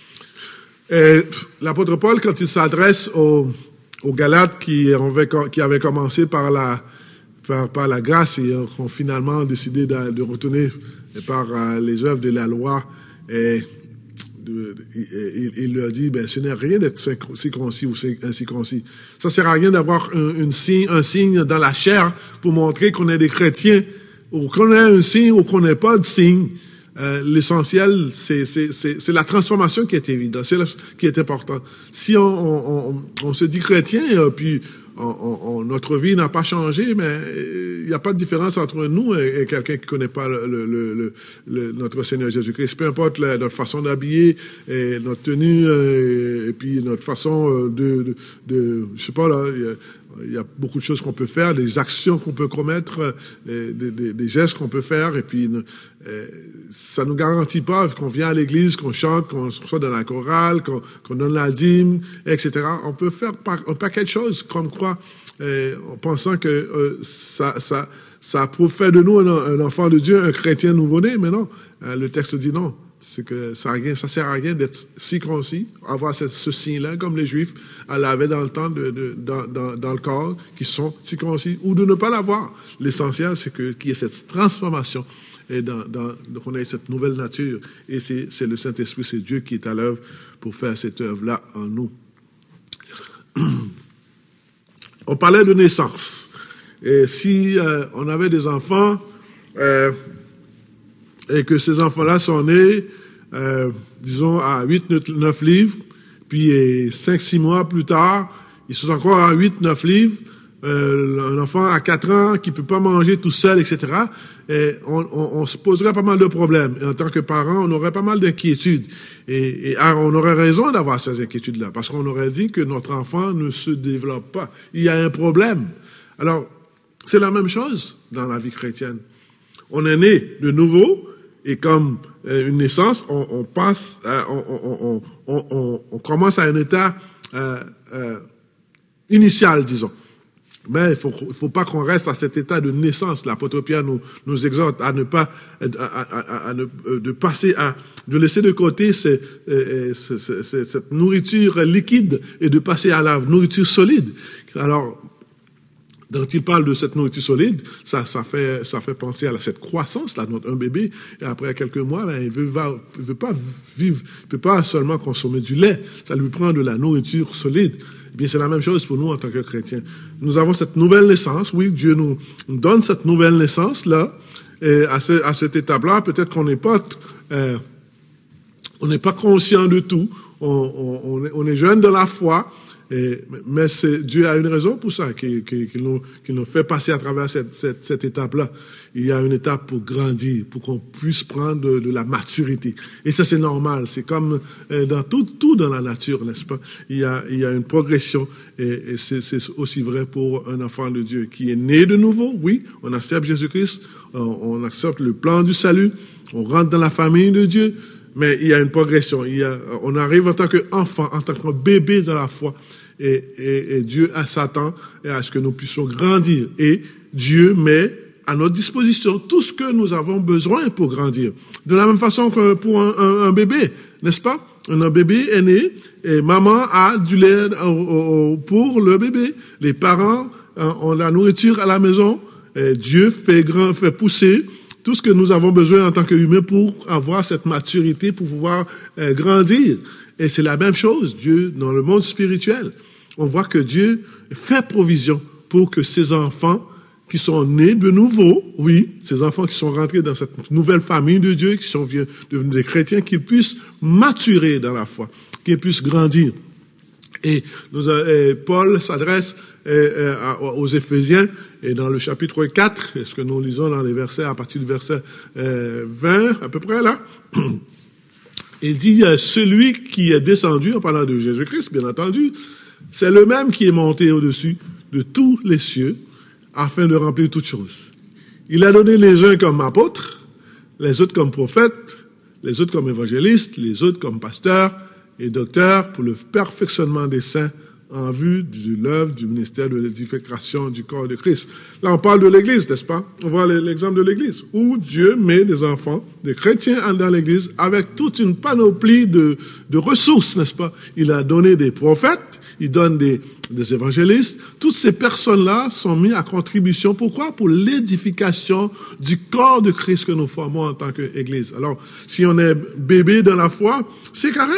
Et l'apôtre Paul, quand il s'adresse aux, aux Galates qui avaient, qui avaient commencé par la, par, par la grâce et ont finalement décidé de, de retourner par uh, les œuvres de la loi, et de, il, il leur dit, ben, ce n'est rien d'être circoncis ou incirconcis. Ça sert à rien d'avoir un, une signe, un signe dans la chair pour montrer qu'on est des chrétiens, ou qu'on ait un signe ou qu'on n'ait pas de signe. Euh, l'essentiel, c'est, c'est, c'est, c'est la transformation qui est évidente, c'est la, qui est important. Si on, on, on, on se dit chrétien, euh, puis on, on, notre vie n'a pas changé, mais il n'y a pas de différence entre nous et, et quelqu'un qui ne connaît pas le, le, le, le, notre Seigneur Jésus-Christ. Peu importe la, notre façon d'habiller, et notre tenue, et, et puis notre façon de, de, de je sais pas là. Il y a, Il y a beaucoup de choses qu'on peut faire, des actions qu'on peut commettre, des, des, des gestes qu'on peut faire, et puis euh, ça nous garantit pas qu'on vient à l'église, qu'on chante, qu'on soit dans la chorale, qu'on, qu'on donne la dîme, et cetera. On peut faire un paquet de choses qu'on croit, euh, en pensant que euh, ça, ça, ça prouve faire de nous un, un enfant de Dieu, un chrétien nouveau-né, mais non, euh, le texte dit non. C'est que ça, ça sert à rien d'être circoncis, avoir ce, ce signe-là, comme les Juifs l'avaient dans le temps, de, de, dans, dans, dans le corps, qui sont circoncis, ou de ne pas l'avoir. L'essentiel, c'est que, qu'il y ait cette transformation, et dans, dans, qu'on ait cette nouvelle nature. Et c'est, c'est le Saint-Esprit, c'est Dieu qui est à l'œuvre pour faire cette œuvre-là en nous. On parlait de naissance. Et si euh, on avait des enfants, euh, et que ces enfants-là sont nés, euh, disons, à huit neuf livres, puis cinq six mois plus tard, ils sont encore à huit neuf livres, euh, un enfant à quatre ans qui peut pas manger tout seul, et cetera, et on, on, on se poserait pas mal de problèmes. Et en tant que parents, on aurait pas mal d'inquiétudes. Et, et alors, on aurait raison d'avoir ces inquiétudes-là, parce qu'on aurait dit que notre enfant ne se développe pas. Il y a un problème. Alors, c'est la même chose dans la vie chrétienne. On est né de nouveau, et comme euh, une naissance, on, on passe, euh, on, on, on, on, on commence à un état euh, euh, initial, disons. Mais il faut, il faut pas qu'on reste à cet état de naissance. L'apôtre Pierre nous, nous exhorte à ne pas, à, à, à, à ne, de passer à, de laisser de côté ces, euh, ces, ces, cette nourriture liquide et de passer à la nourriture solide. Alors, quand il parle de cette nourriture solide, ça, ça fait, ça fait penser à la, cette croissance là, un bébé. Et après quelques mois, ben, il veut, va, il veut pas vivre, il peut pas seulement consommer du lait. Ça lui prend de la nourriture solide. Eh bien, c'est la même chose pour nous en tant que chrétiens. Nous avons cette nouvelle naissance. Oui, Dieu nous donne cette nouvelle naissance là. Et à, ce, à cette étape-là, peut-être qu'on n'est pas, euh, on n'est pas conscient de tout. On, on, on, est, on est jeune de la foi. Et, mais c'est, Dieu a une raison pour ça, qu'il, qu'il, qu'il, nous, qu'il nous fait passer à travers cette, cette, cette étape-là. Il y a une étape pour grandir, pour qu'on puisse prendre de, de la maturité. Et ça, c'est normal. C'est comme euh, dans tout, tout dans la nature, n'est-ce pas? Il y a, il y a une progression, et, et c'est, c'est aussi vrai pour un enfant de Dieu qui est né de nouveau. Oui, on accepte Jésus-Christ, on, on accepte le plan du salut, on rentre dans la famille de Dieu. Mais il y a une progression. Il y a, on arrive en tant qu'enfant, en tant que bébé dans la foi. Et, et, et Dieu s'attend à ce que nous puissions grandir. Et Dieu met à notre disposition tout ce que nous avons besoin pour grandir. De la même façon que pour un, un, un bébé, n'est-ce pas? Un bébé est né et maman a du lait pour le bébé. Les parents ont la nourriture à la maison. Et Dieu fait grand, fait pousser tout ce que nous avons besoin en tant qu'humains pour avoir cette maturité, pour pouvoir euh, grandir. Et c'est la même chose, Dieu, dans le monde spirituel. On voit que Dieu fait provision pour que ces enfants qui sont nés de nouveau, oui, ces enfants qui sont rentrés dans cette nouvelle famille de Dieu, qui sont devenus des chrétiens, qu'ils puissent maturer dans la foi, qu'ils puissent grandir. Et nous, euh, Paul s'adresse euh, euh, aux Éphésiens, et dans le chapitre quatre, est-ce que nous lisons dans les versets, à partir du verset euh, vingt, à peu près là, il dit, euh, celui qui est descendu, en parlant de Jésus-Christ, bien entendu, c'est le même qui est monté au-dessus de tous les cieux, afin de remplir toutes choses. Il a donné les uns comme apôtres, les autres comme prophètes, les autres comme évangélistes, les autres comme pasteurs et docteurs, pour le perfectionnement des saints, en vue de l'œuvre du ministère de l'édification du corps de Christ. Là, on parle de l'Église, n'est-ce pas? On voit l'exemple de l'Église, où Dieu met des enfants, des chrétiens dans l'Église, avec toute une panoplie de, de ressources, n'est-ce pas? Il a donné des prophètes, il donne des, des évangélistes. Toutes ces personnes-là sont mises à contribution. Pourquoi? Pour l'édification du corps de Christ que nous formons en tant qu'Église. Alors, si on est bébé dans la foi, c'est correct.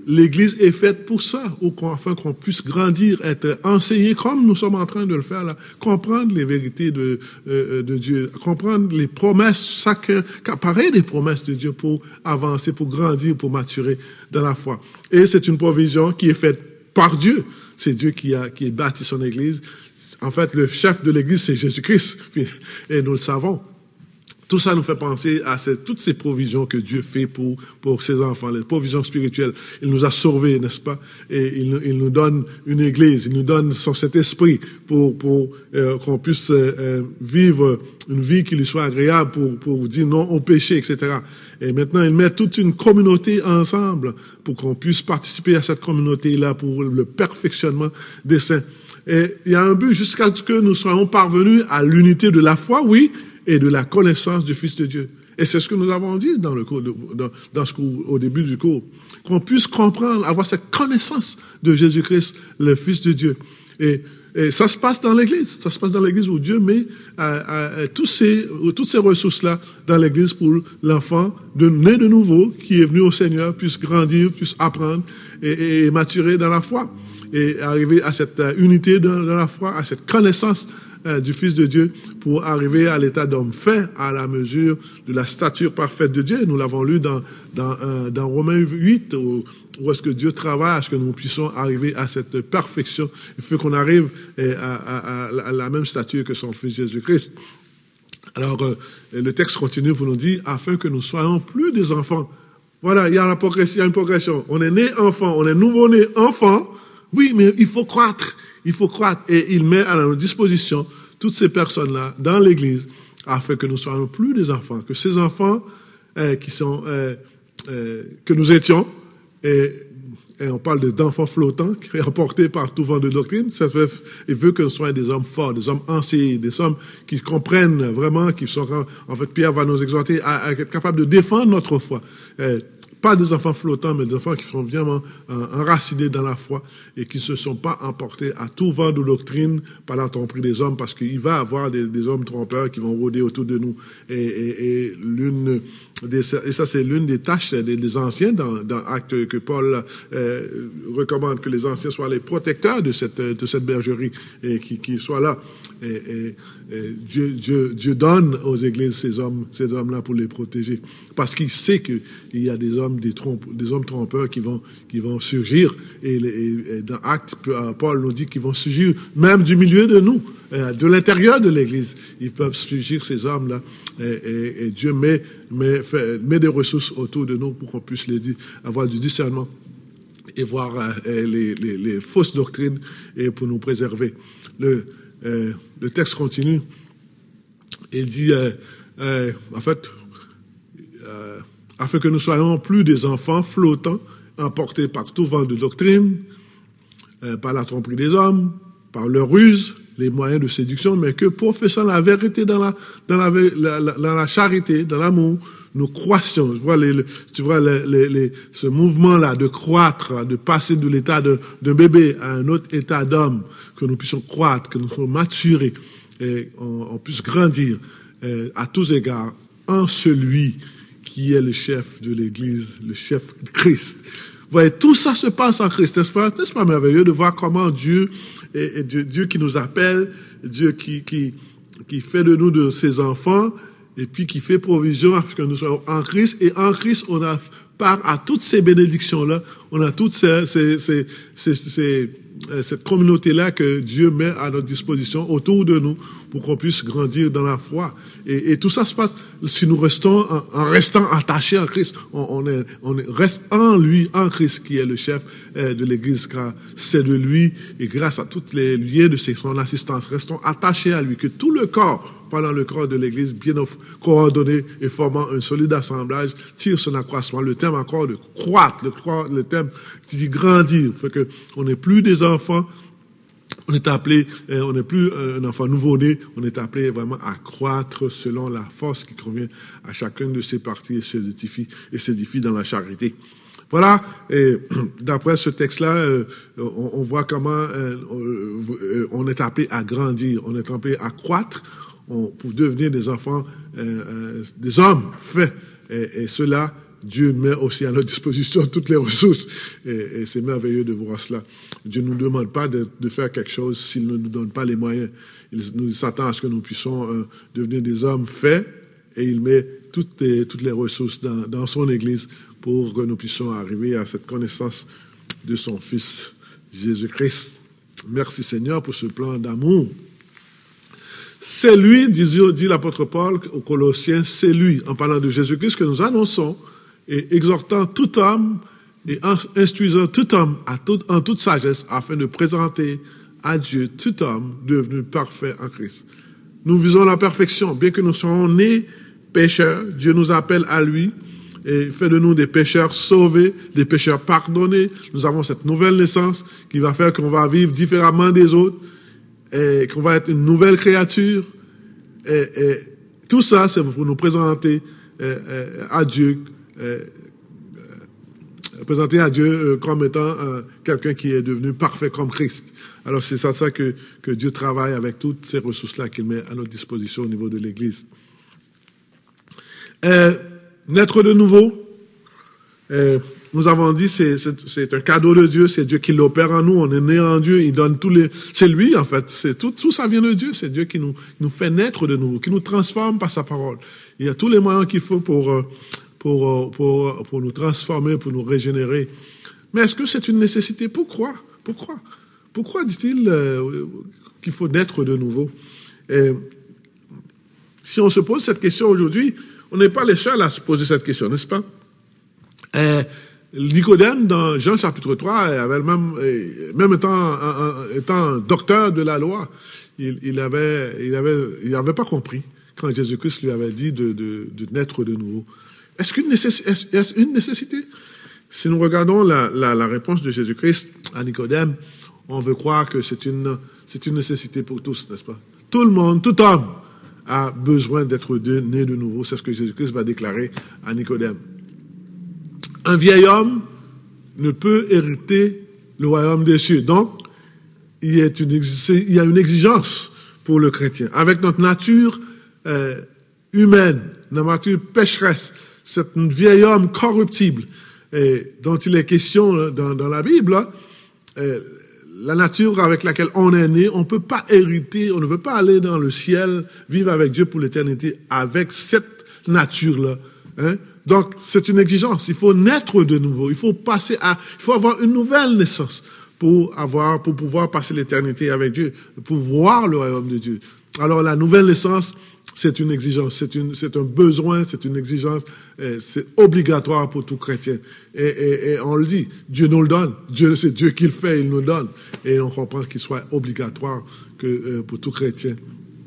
l'Église est faite pour ça, afin qu'on puisse grandir, être enseigné comme nous sommes en train de le faire là, comprendre les vérités de, euh, de Dieu, comprendre les promesses, chaque pareil des promesses de Dieu pour avancer, pour grandir, pour maturer dans la foi. Et c'est une provision qui est faite par Dieu. C'est Dieu qui a qui a bâti son Église. En fait, le chef de l'Église, c'est Jésus-Christ, et nous le savons. Tout ça nous fait penser à ces, toutes ces provisions que Dieu fait pour, pour ses enfants, les provisions spirituelles. Il nous a sauvés, n'est-ce pas? Et il, il nous donne une église, il nous donne son cet esprit pour, pour euh, qu'on puisse euh, vivre une vie qui lui soit agréable, pour, pour dire non au péché, et cetera. Et maintenant, il met toute une communauté ensemble pour qu'on puisse participer à cette communauté-là pour le perfectionnement des saints. Et il y a un but jusqu'à ce que nous soyons parvenus à l'unité de la foi, oui, et de la connaissance du Fils de Dieu. Et c'est ce que nous avons dit dans le cours, de, dans, dans ce cours, au début du cours. Qu'on puisse comprendre, avoir cette connaissance de Jésus-Christ, le Fils de Dieu. Et, et ça se passe dans l'Église. Ça se passe dans l'Église où Dieu met euh, euh, tous ces, toutes ces ressources-là dans l'Église pour l'enfant de né de nouveau qui est venu au Seigneur, puisse grandir, puisse apprendre et, et, et maturer dans la foi. Et arriver à cette uh, unité dans, dans la foi, à cette connaissance euh, du Fils de Dieu, pour arriver à l'état d'homme fait, à la mesure de la stature parfaite de Dieu. Nous l'avons lu dans, dans, euh, dans Romains huit, où, où est-ce que Dieu travaille à ce que nous puissions arriver à cette perfection. Il faut qu'on arrive euh, à, à, à, à la même stature que son Fils Jésus-Christ. Alors, euh, le texte continue pour nous dire, afin que nous soyons plus des enfants. Voilà, il y a la progression, il y a une progression. On est né enfant, on est nouveau-né enfant. Oui, mais il faut croître, il faut croître. Et il met à notre disposition toutes ces personnes-là dans l'Église afin que nous soyons plus des enfants, que ces enfants euh, qui sont euh, euh, que nous étions, et, et on parle d'enfants flottants, emportés par tout vent de doctrine, ça veut, il veut que nous soyons des hommes forts, des hommes enseignés, des hommes qui comprennent vraiment, qui sont, en fait, Pierre va nous exhorter à, à être capables de défendre notre foi. Euh, Pas des enfants flottants, mais des enfants qui sont vraiment euh, enracinés dans la foi et qui ne se sont pas emportés à tout vent de doctrine par la tromperie des hommes, parce qu'il va y avoir des, des hommes trompeurs qui vont rôder autour de nous. Et, et, et, l'une des, et ça, c'est l'une des tâches des, des anciens dans, dans Actes que Paul euh, recommande, que les anciens soient les protecteurs de cette, de cette bergerie et qui, qui soient là. Et, et, et Dieu, Dieu, Dieu donne aux églises ces hommes, ces hommes-là pour les protéger, parce qu'il sait qu'il y a des hommes Des, trompe, des hommes trompeurs qui vont, qui vont surgir. Et, et, et dans Actes, Paul nous dit qu'ils vont surgir même du milieu de nous, euh, de l'intérieur de l'Église. Ils peuvent surgir, ces hommes-là. Et, et, et Dieu met, met, fait, met des ressources autour de nous pour qu'on puisse les dire, avoir du discernement et voir euh, les, les, les fausses doctrines et pour nous préserver. Le, euh, le texte continue. Il dit, euh, euh, en fait, euh, afin que nous soyons plus des enfants flottants, emportés par tout vent de doctrine, euh, par la tromperie des hommes, par leur ruse, les moyens de séduction, mais que professant la vérité dans la, dans la, la, la, dans la charité, dans l'amour, nous croissions. Tu vois, les, les, tu vois les, les, les, ce mouvement-là de croître, de passer de l'état de, de bébé à un autre état d'homme, que nous puissions croître, que nous soyons maturés, et on, on puisse grandir euh, à tous égards en celui qui est le chef de l'Église, le chef de Christ. Vous voyez, tout ça se passe en Christ. N'est-ce pas, n'est-ce pas merveilleux de voir comment Dieu, et, et Dieu, Dieu qui nous appelle, Dieu qui, qui, qui fait de nous de ses enfants, et puis qui fait provision afin que nous soyons en Christ. Et en Christ, on a part à toutes ces bénédictions-là, on a toutes ces, ces, ces, ces, ces cette communauté-là que Dieu met à notre disposition autour de nous pour qu'on puisse grandir dans la foi. Et, et tout ça se passe si nous restons en, en restant attachés à Christ. On, on, est, on est, reste en lui, en Christ, qui est le chef euh, de l'Église, car c'est de lui et grâce à tous les liens de son assistance, restons attachés à lui, que tout le corps, pendant le corps de l'Église, bien coordonné et formant un solide assemblage, tire son accroissement. Le thème encore de croître, le, le thème qui dit grandir, fait que on n'est plus des enfants, on est appelé, on n'est plus un enfant nouveau-né, on est appelé vraiment à croître selon la force qui convient à chacune de ses parties et s'édifie, et s'édifie dans la charité. Voilà, et d'après ce texte-là, euh, on, on voit comment euh, on est appelé à grandir, on est appelé à croître on, pour devenir des enfants, euh, euh, des hommes faits, et, et cela Dieu met aussi à notre disposition toutes les ressources. Et, et c'est merveilleux de voir cela. Dieu ne nous demande pas de, de faire quelque chose s'il ne nous donne pas les moyens. Il nous s'attend à ce que nous puissions euh, devenir des hommes faits, et il met toutes les, toutes les ressources dans, dans son Église pour que nous puissions arriver à cette connaissance de son Fils, Jésus-Christ. Merci Seigneur pour ce plan d'amour. C'est lui, dit, dit l'apôtre Paul aux Colossiens, c'est lui, en parlant de Jésus-Christ, que nous annonçons et exhortant tout homme et instruisant tout homme à tout, en toute sagesse afin de présenter à Dieu tout homme devenu parfait en Christ. Nous visons la perfection, bien que nous soyons nés pécheurs, Dieu nous appelle à lui et fait de nous des pécheurs sauvés, des pécheurs pardonnés. Nous avons cette nouvelle naissance qui va faire qu'on va vivre différemment des autres, et qu'on va être une nouvelle créature. Et, et tout ça, c'est pour nous présenter euh, euh, à Dieu, euh, euh, présenter à Dieu euh, comme étant euh, quelqu'un qui est devenu parfait comme Christ. Alors c'est ça, ça que, que Dieu travaille avec toutes ces ressources-là qu'il met à notre disposition au niveau de l'Église. Euh, naître de nouveau, euh, nous avons dit c'est, c'est, c'est un cadeau de Dieu, c'est Dieu qui l'opère en nous, on est né en Dieu, il donne tous les... C'est lui en fait, c'est tout, tout ça vient de Dieu, c'est Dieu qui nous, nous fait naître de nouveau, qui nous transforme par sa parole. Il y a tous les moyens qu'il faut pour, pour, pour, pour nous transformer, pour nous régénérer. Mais est-ce que c'est une nécessité? Pourquoi? Pourquoi? Pourquoi dit-il euh, qu'il faut naître de nouveau? Et si on se pose cette question aujourd'hui, on n'est pas les seuls à se poser cette question, n'est-ce pas? Et Nicodème, dans Jean chapitre trois, avait le même, même étant, étant docteur de la loi, il, il avait, il avait, il n'avait pas compris quand Jésus-Christ lui avait dit de, de, de naître de nouveau. Est-ce qu'une nécessité, est-ce, est-ce une nécessité? Si nous regardons la, la, la réponse de Jésus-Christ à Nicodème, on veut croire que c'est une, c'est une nécessité pour tous, n'est-ce pas? Tout le monde, tout homme a besoin d'être de, né de nouveau. C'est ce que Jésus-Christ va déclarer à Nicodème. Un vieil homme ne peut hériter le royaume des cieux. Donc, il y a une, il y a une exigence pour le chrétien. Avec notre nature euh, humaine, notre nature pécheresse, cet vieil homme corruptible et dont il est question dans, dans la Bible, euh, la nature avec laquelle on est né, on ne peut pas hériter, on ne peut pas aller dans le ciel, vivre avec Dieu pour l'éternité avec cette nature-là. Hein? Donc, c'est une exigence. Il faut naître de nouveau. Il faut passer à, il faut avoir une nouvelle naissance pour avoir, pour pouvoir passer l'éternité avec Dieu, pour voir le royaume de Dieu. Alors, la nouvelle naissance, c'est une exigence, c'est une, c'est un besoin, c'est une exigence, c'est obligatoire pour tout chrétien. Et, et, et on le dit, Dieu nous le donne. Dieu, c'est Dieu qui le fait, il nous le donne. Et on comprend qu'il soit obligatoire que, euh, pour tout chrétien.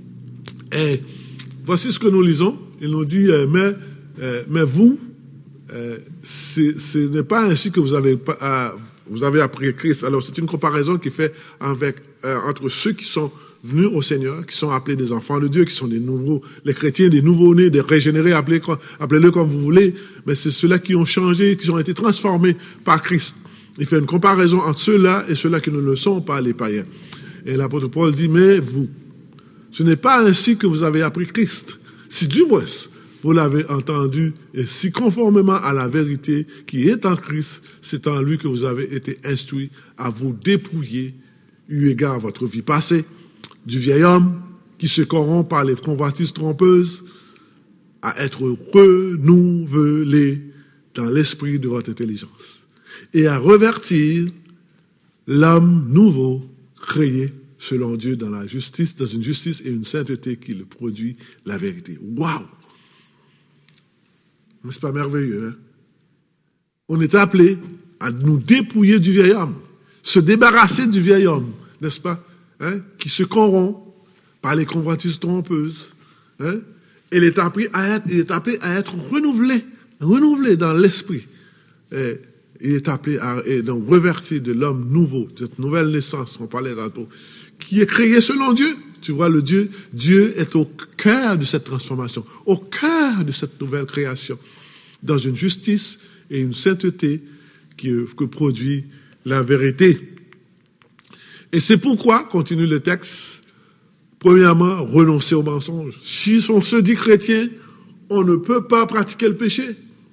Et voici ce que nous lisons. Il nous dit, euh, mais, Euh, mais vous, euh, c'est, ce n'est pas ainsi que vous avez, euh, vous avez appris Christ. Alors c'est une comparaison qui fait avec, euh, entre ceux qui sont venus au Seigneur, qui sont appelés des enfants de Dieu, qui sont des nouveaux, les chrétiens, des nouveaux-nés, des régénérés, appelez, appelez-le comme vous voulez, mais c'est ceux-là qui ont changé, qui ont été transformés par Christ. Il fait une comparaison entre ceux-là et ceux-là qui ne le sont pas, les païens. Et l'apôtre Paul dit, mais vous, ce n'est pas ainsi que vous avez appris Christ. Si du moins, vous l'avez entendu, et si conformément à la vérité qui est en Christ, c'est en lui que vous avez été instruits à vous dépouiller, eu égard à votre vie passée, du vieil homme qui se corrompt par les convoitises trompeuses, à être renouvelé dans l'esprit de votre intelligence, et à revertir l'homme nouveau créé selon Dieu dans la justice, dans une justice et une sainteté qui le produit la vérité. Waouh! C'est pas merveilleux, hein? On est appelé à nous dépouiller du vieil homme, se débarrasser du vieil homme, n'est-ce pas? Hein? Qui se corrompt par les convoitises trompeuses. Hein? Il est appelé à être, il est appelé à être renouvelé, renouvelé dans l'esprit. Et il est appelé à et donc revertir de l'homme nouveau, cette nouvelle naissance, on parlait tantôt, qui est créé selon Dieu. Tu vois, le Dieu, Dieu est au cœur de cette transformation, au cœur de cette nouvelle création, dans une justice et une sainteté qui, que produit la vérité. Et c'est pourquoi, continue le texte, premièrement, renoncer au mensonge. Si on se dit chrétien, on ne peut pas pratiquer le péché.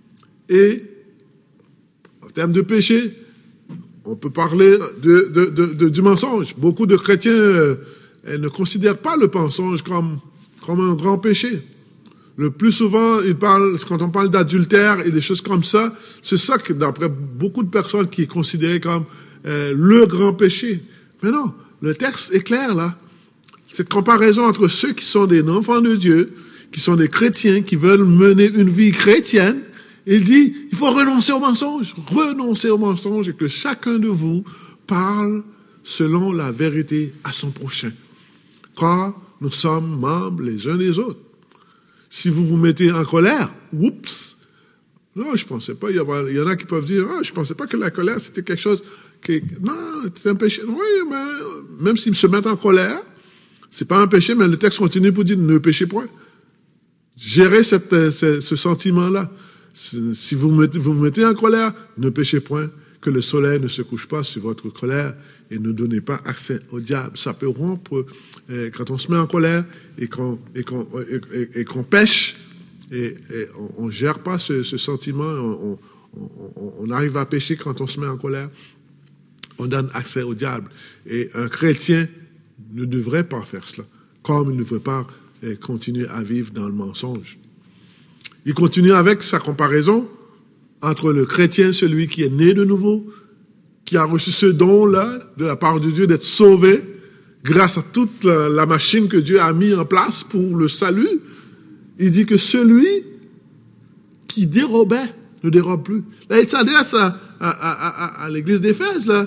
Et en termes de péché, on peut parler de, de, de, de, du mensonge. Beaucoup de chrétiens euh, ne considèrent pas le mensonge comme, comme un grand péché. Le plus souvent, ils parlent, quand on parle d'adultère et des choses comme ça, c'est ça que, d'après beaucoup de personnes, qui est considéré comme euh, le grand péché. Mais non, le texte est clair là. Cette comparaison entre ceux qui sont des enfants de Dieu, qui sont des chrétiens, qui veulent mener une vie chrétienne, il dit, il faut renoncer au mensonge, renoncer au mensonge, et que chacun de vous parle selon la vérité à son prochain. Car nous sommes membres les uns des autres. Si vous vous mettez en colère, oups, non, je pensais pas, il y, a, il y en a qui peuvent dire, ah, je pensais pas que la colère c'était quelque chose qui, non, c'est un péché. Oui, mais même s'ils se mettent en colère, c'est pas un péché, mais le texte continue pour dire, ne péchez point. Gérez cette, ce, ce sentiment-là. Si vous, mettez, vous vous mettez en colère, ne péchez point, que le soleil ne se couche pas sur votre colère et ne donnez pas accès au diable. Ça peut rompre euh, quand on se met en colère et qu'on, et qu'on, et, et, et qu'on pêche et, et on ne gère pas ce, ce sentiment, on, on, on, on arrive à pécher quand on se met en colère, on donne accès au diable. Et un chrétien ne devrait pas faire cela, comme il ne veut pas euh, continuer à vivre dans le mensonge. Il continue avec sa comparaison entre le chrétien, celui qui est né de nouveau, qui a reçu ce don-là de la part de Dieu d'être sauvé grâce à toute la, la machine que Dieu a mis en place pour le salut. Il dit que celui qui dérobait ne dérobe plus. Là, il s'adresse à, à, à, à, à l'église d'Éphèse, là.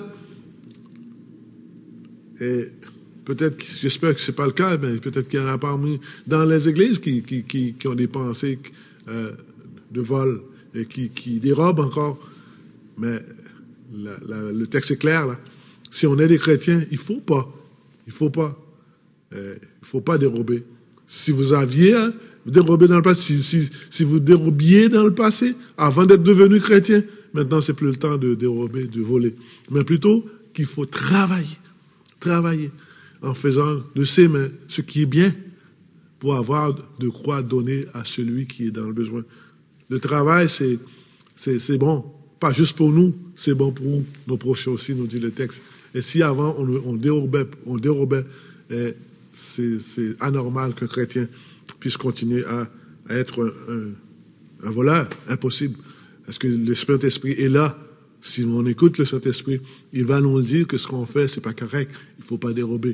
Et peut-être, j'espère que c'est pas le cas, mais peut-être qu'il y en a parmi dans les églises qui, qui, qui, qui ont des pensées euh, de vol et qui, qui dérobent encore. Mais la, la, le texte est clair, là. Si on est des chrétiens, il faut pas. Il faut pas. Euh, il faut pas dérober. Si vous aviez hein, dérobé dans le passé, si, si, si vous dérobiez dans le passé, avant d'être devenu chrétien, maintenant c'est plus le temps de dérober, de voler. Mais plutôt qu'il faut travailler. Travailler en faisant de ses mains ce qui est bien pour avoir de quoi donner à celui qui est dans le besoin. Le travail, c'est, c'est, c'est bon. Pas juste pour nous, c'est bon pour nos prochains aussi, nous dit le texte. Et si avant on, on dérobait, on dérobait eh, c'est, c'est anormal qu'un chrétien puisse continuer à, à être un, un, un voleur. Impossible. Parce que le Saint-Esprit est là. Si on écoute le Saint-Esprit, il va nous dire que ce qu'on fait, c'est pas correct. Il faut pas dérober.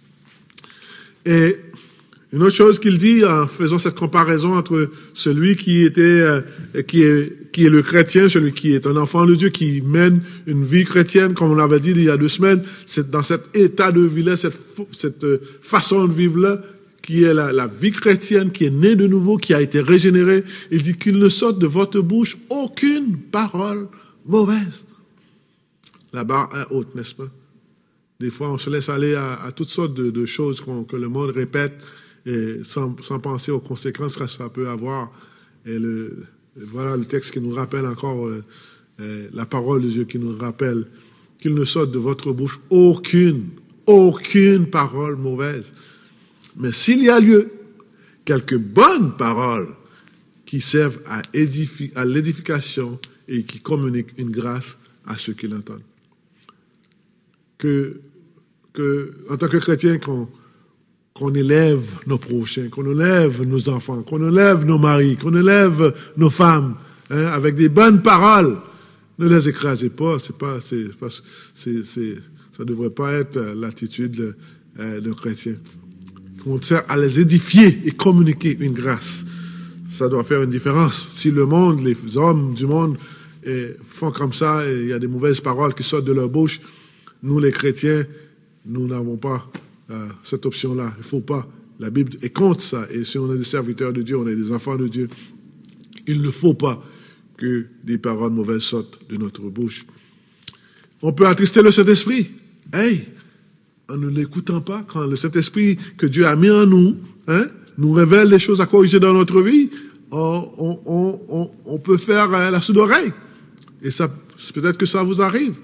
Et une autre chose qu'il dit en faisant cette comparaison entre celui qui était, euh, qui est, qui est le chrétien, celui qui est un enfant de Dieu, qui mène une vie chrétienne, comme on l'avait dit il y a deux semaines, c'est dans cet état de vie-là, cette, cette façon de vivre-là, qui est la, la vie chrétienne, qui est née de nouveau, qui a été régénérée. Il dit qu'il ne sorte de votre bouche aucune parole mauvaise. La barre est haute, n'est-ce pas? Des fois, on se laisse aller à, à toutes sortes de, de choses qu'on, que le monde répète et sans, sans penser aux conséquences que ça peut avoir. Et le, voilà le texte qui nous rappelle encore euh, euh, la parole de Dieu qui nous rappelle qu'il ne sorte de votre bouche aucune, aucune parole mauvaise. Mais s'il y a lieu, quelques bonnes paroles qui servent à, édifi- à l'édification et qui communiquent une grâce à ceux qui l'entendent. Que, que, en tant que chrétien, qu'on, qu'on élève nos prochains, qu'on élève nos enfants, qu'on élève nos maris, qu'on élève nos femmes, hein, avec des bonnes paroles. Ne les écrasez pas, c'est pas, c'est, c'est pas, c'est, c'est, ça devrait pas être l'attitude euh, d'un chrétien. Qu'on sert à les édifier et communiquer une grâce. Ça doit faire une différence. Si le monde, les hommes du monde eh, font comme ça, et il y a des mauvaises paroles qui sortent de leur bouche, nous les chrétiens, nous n'avons pas euh, cette option-là. Il ne faut pas. La Bible est contre ça. Et si on est des serviteurs de Dieu, on est des enfants de Dieu, il ne faut pas que des paroles mauvaises sortent de notre bouche. On peut attrister le Saint-Esprit. Hey, en ne l'écoutant pas, quand le Saint-Esprit que Dieu a mis en nous, hein, nous révèle les choses à corriger dans notre vie, on, on, on, on peut faire euh, la sourde oreille. Et ça, c'est peut-être que ça vous arrive.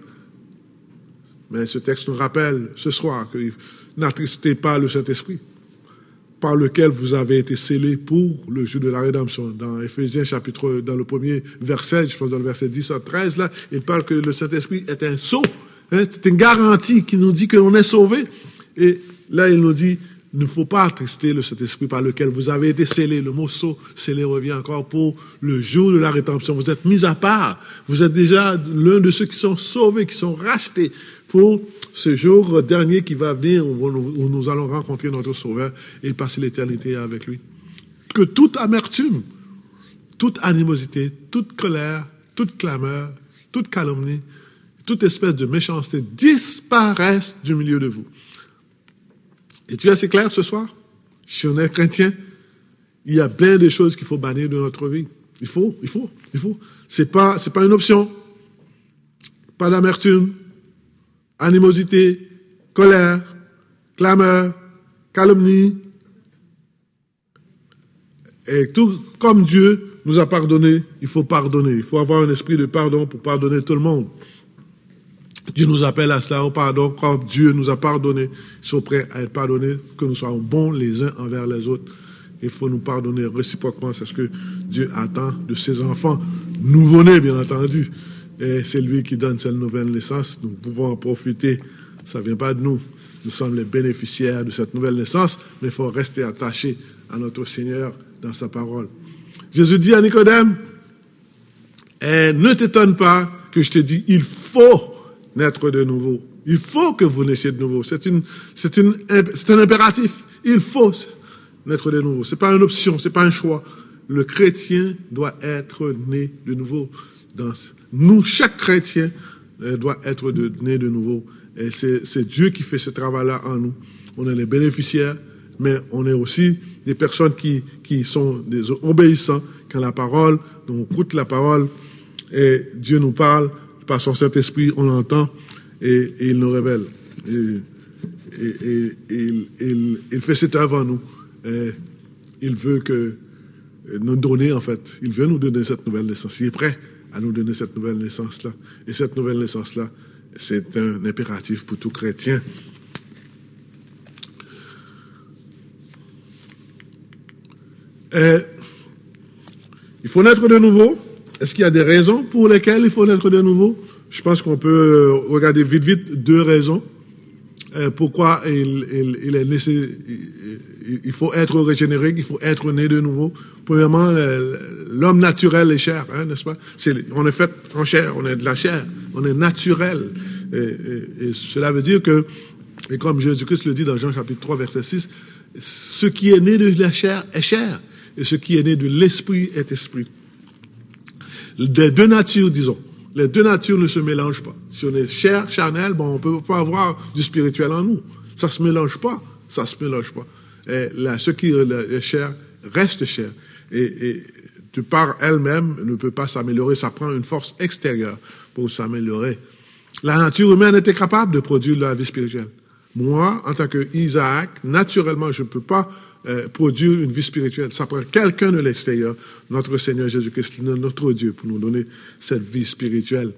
Mais ce texte nous rappelle ce soir que n'attristez pas le Saint-Esprit. par lequel vous avez été scellés pour le jour de la rédemption. Dans Éphésiens chapitre, dans le premier verset, je pense dans le verset dix à treize, là, il parle que le Saint-Esprit est un sceau, hein, c'est une garantie qui nous dit qu'on est sauvé. Et là, il nous dit, il ne faut pas attrister le Saint-Esprit par lequel vous avez été scellés. Le mot sceau, scellé revient encore pour le jour de la rédemption. Vous êtes mis à part. Vous êtes déjà l'un de ceux qui sont sauvés, qui sont rachetés pour ce jour dernier qui va venir où nous, où nous allons rencontrer notre Sauveur et passer l'éternité avec lui. Que toute amertume, toute animosité, toute colère, toute clameur, toute calomnie, toute espèce de méchanceté disparaissent du milieu de vous. Et tu es assez clair ce soir? Si on est chrétien, il y a bien des choses qu'il faut bannir de notre vie. Il faut, il faut, il faut. C'est pas, c'est pas une option. Pas d'amertume, animosité, colère, clameur, calomnie. Et tout comme Dieu nous a pardonné, il faut pardonner. Il faut avoir un esprit de pardon pour pardonner tout le monde. Dieu nous appelle à cela au pardon, comme Dieu nous a pardonné. Ils sont prêts à être pardonnés, que nous soyons bons les uns envers les autres. Il faut nous pardonner réciproquement, c'est ce que Dieu attend de ses enfants, nouveau-nés bien entendu. Et c'est lui qui donne cette nouvelle naissance. Nous pouvons en profiter. Ça ne vient pas de nous. Nous sommes les bénéficiaires de cette nouvelle naissance, mais il faut rester attachés à notre Seigneur dans sa parole. Jésus dit à Nicodème, eh, ne t'étonne pas que je te dis, il faut naître de nouveau. Il faut que vous naissiez de nouveau. C'est une, c'est une, c'est un impératif. Il faut naître de nouveau. C'est pas une option, c'est pas un choix. Le chrétien doit être né de nouveau. Dans, nous, chaque chrétien doit être de, né de nouveau. Et c'est, c'est Dieu qui fait ce travail-là en nous. On est les bénéficiaires, mais on est aussi des personnes qui, qui sont des obéissants quand la parole, donc on écoute la parole et Dieu nous parle. Par son Saint-Esprit, on l'entend et, et il nous révèle. Et, et, et, et il, il, il fait cette œuvre en nous. Et il veut que nous donner, en fait, il veut nous donner cette nouvelle naissance. Il est prêt à nous donner cette nouvelle naissance-là. Et cette nouvelle naissance-là, c'est un impératif pour tout chrétien. Et il faut naître de nouveau. Est-ce qu'il y a des raisons pour lesquelles il faut naître de nouveau? Je pense qu'on peut regarder vite, vite deux raisons. Euh, pourquoi il, il, il est nécessaire, il, il faut être régénéré, il faut être né de nouveau. Premièrement, l'homme naturel est chair, hein, n'est-ce pas? C'est, on est fait en chair, on est de la chair, on est naturel. Et, et, et cela veut dire que, et comme Jésus-Christ le dit dans Jean chapitre trois, verset six, ce qui est né de la chair est chair, et ce qui est né de l'esprit est esprit. Des deux natures, disons. Les deux natures ne se mélangent pas. Si on est chair, charnel, bon, on peut pas avoir du spirituel en nous. Ça se mélange pas. Ça se mélange pas. Et là, ce qui est chair reste chair. Et, et de par elle-même, ne peut pas s'améliorer. Ça prend une force extérieure pour s'améliorer. La nature humaine était capable de produire la vie spirituelle. Moi, en tant qu'Isaac, naturellement, je ne peux pas Euh, produire une vie spirituelle. Ça prend quelqu'un de l'extérieur, notre Seigneur Jésus-Christ, notre Dieu, pour nous donner cette vie spirituelle.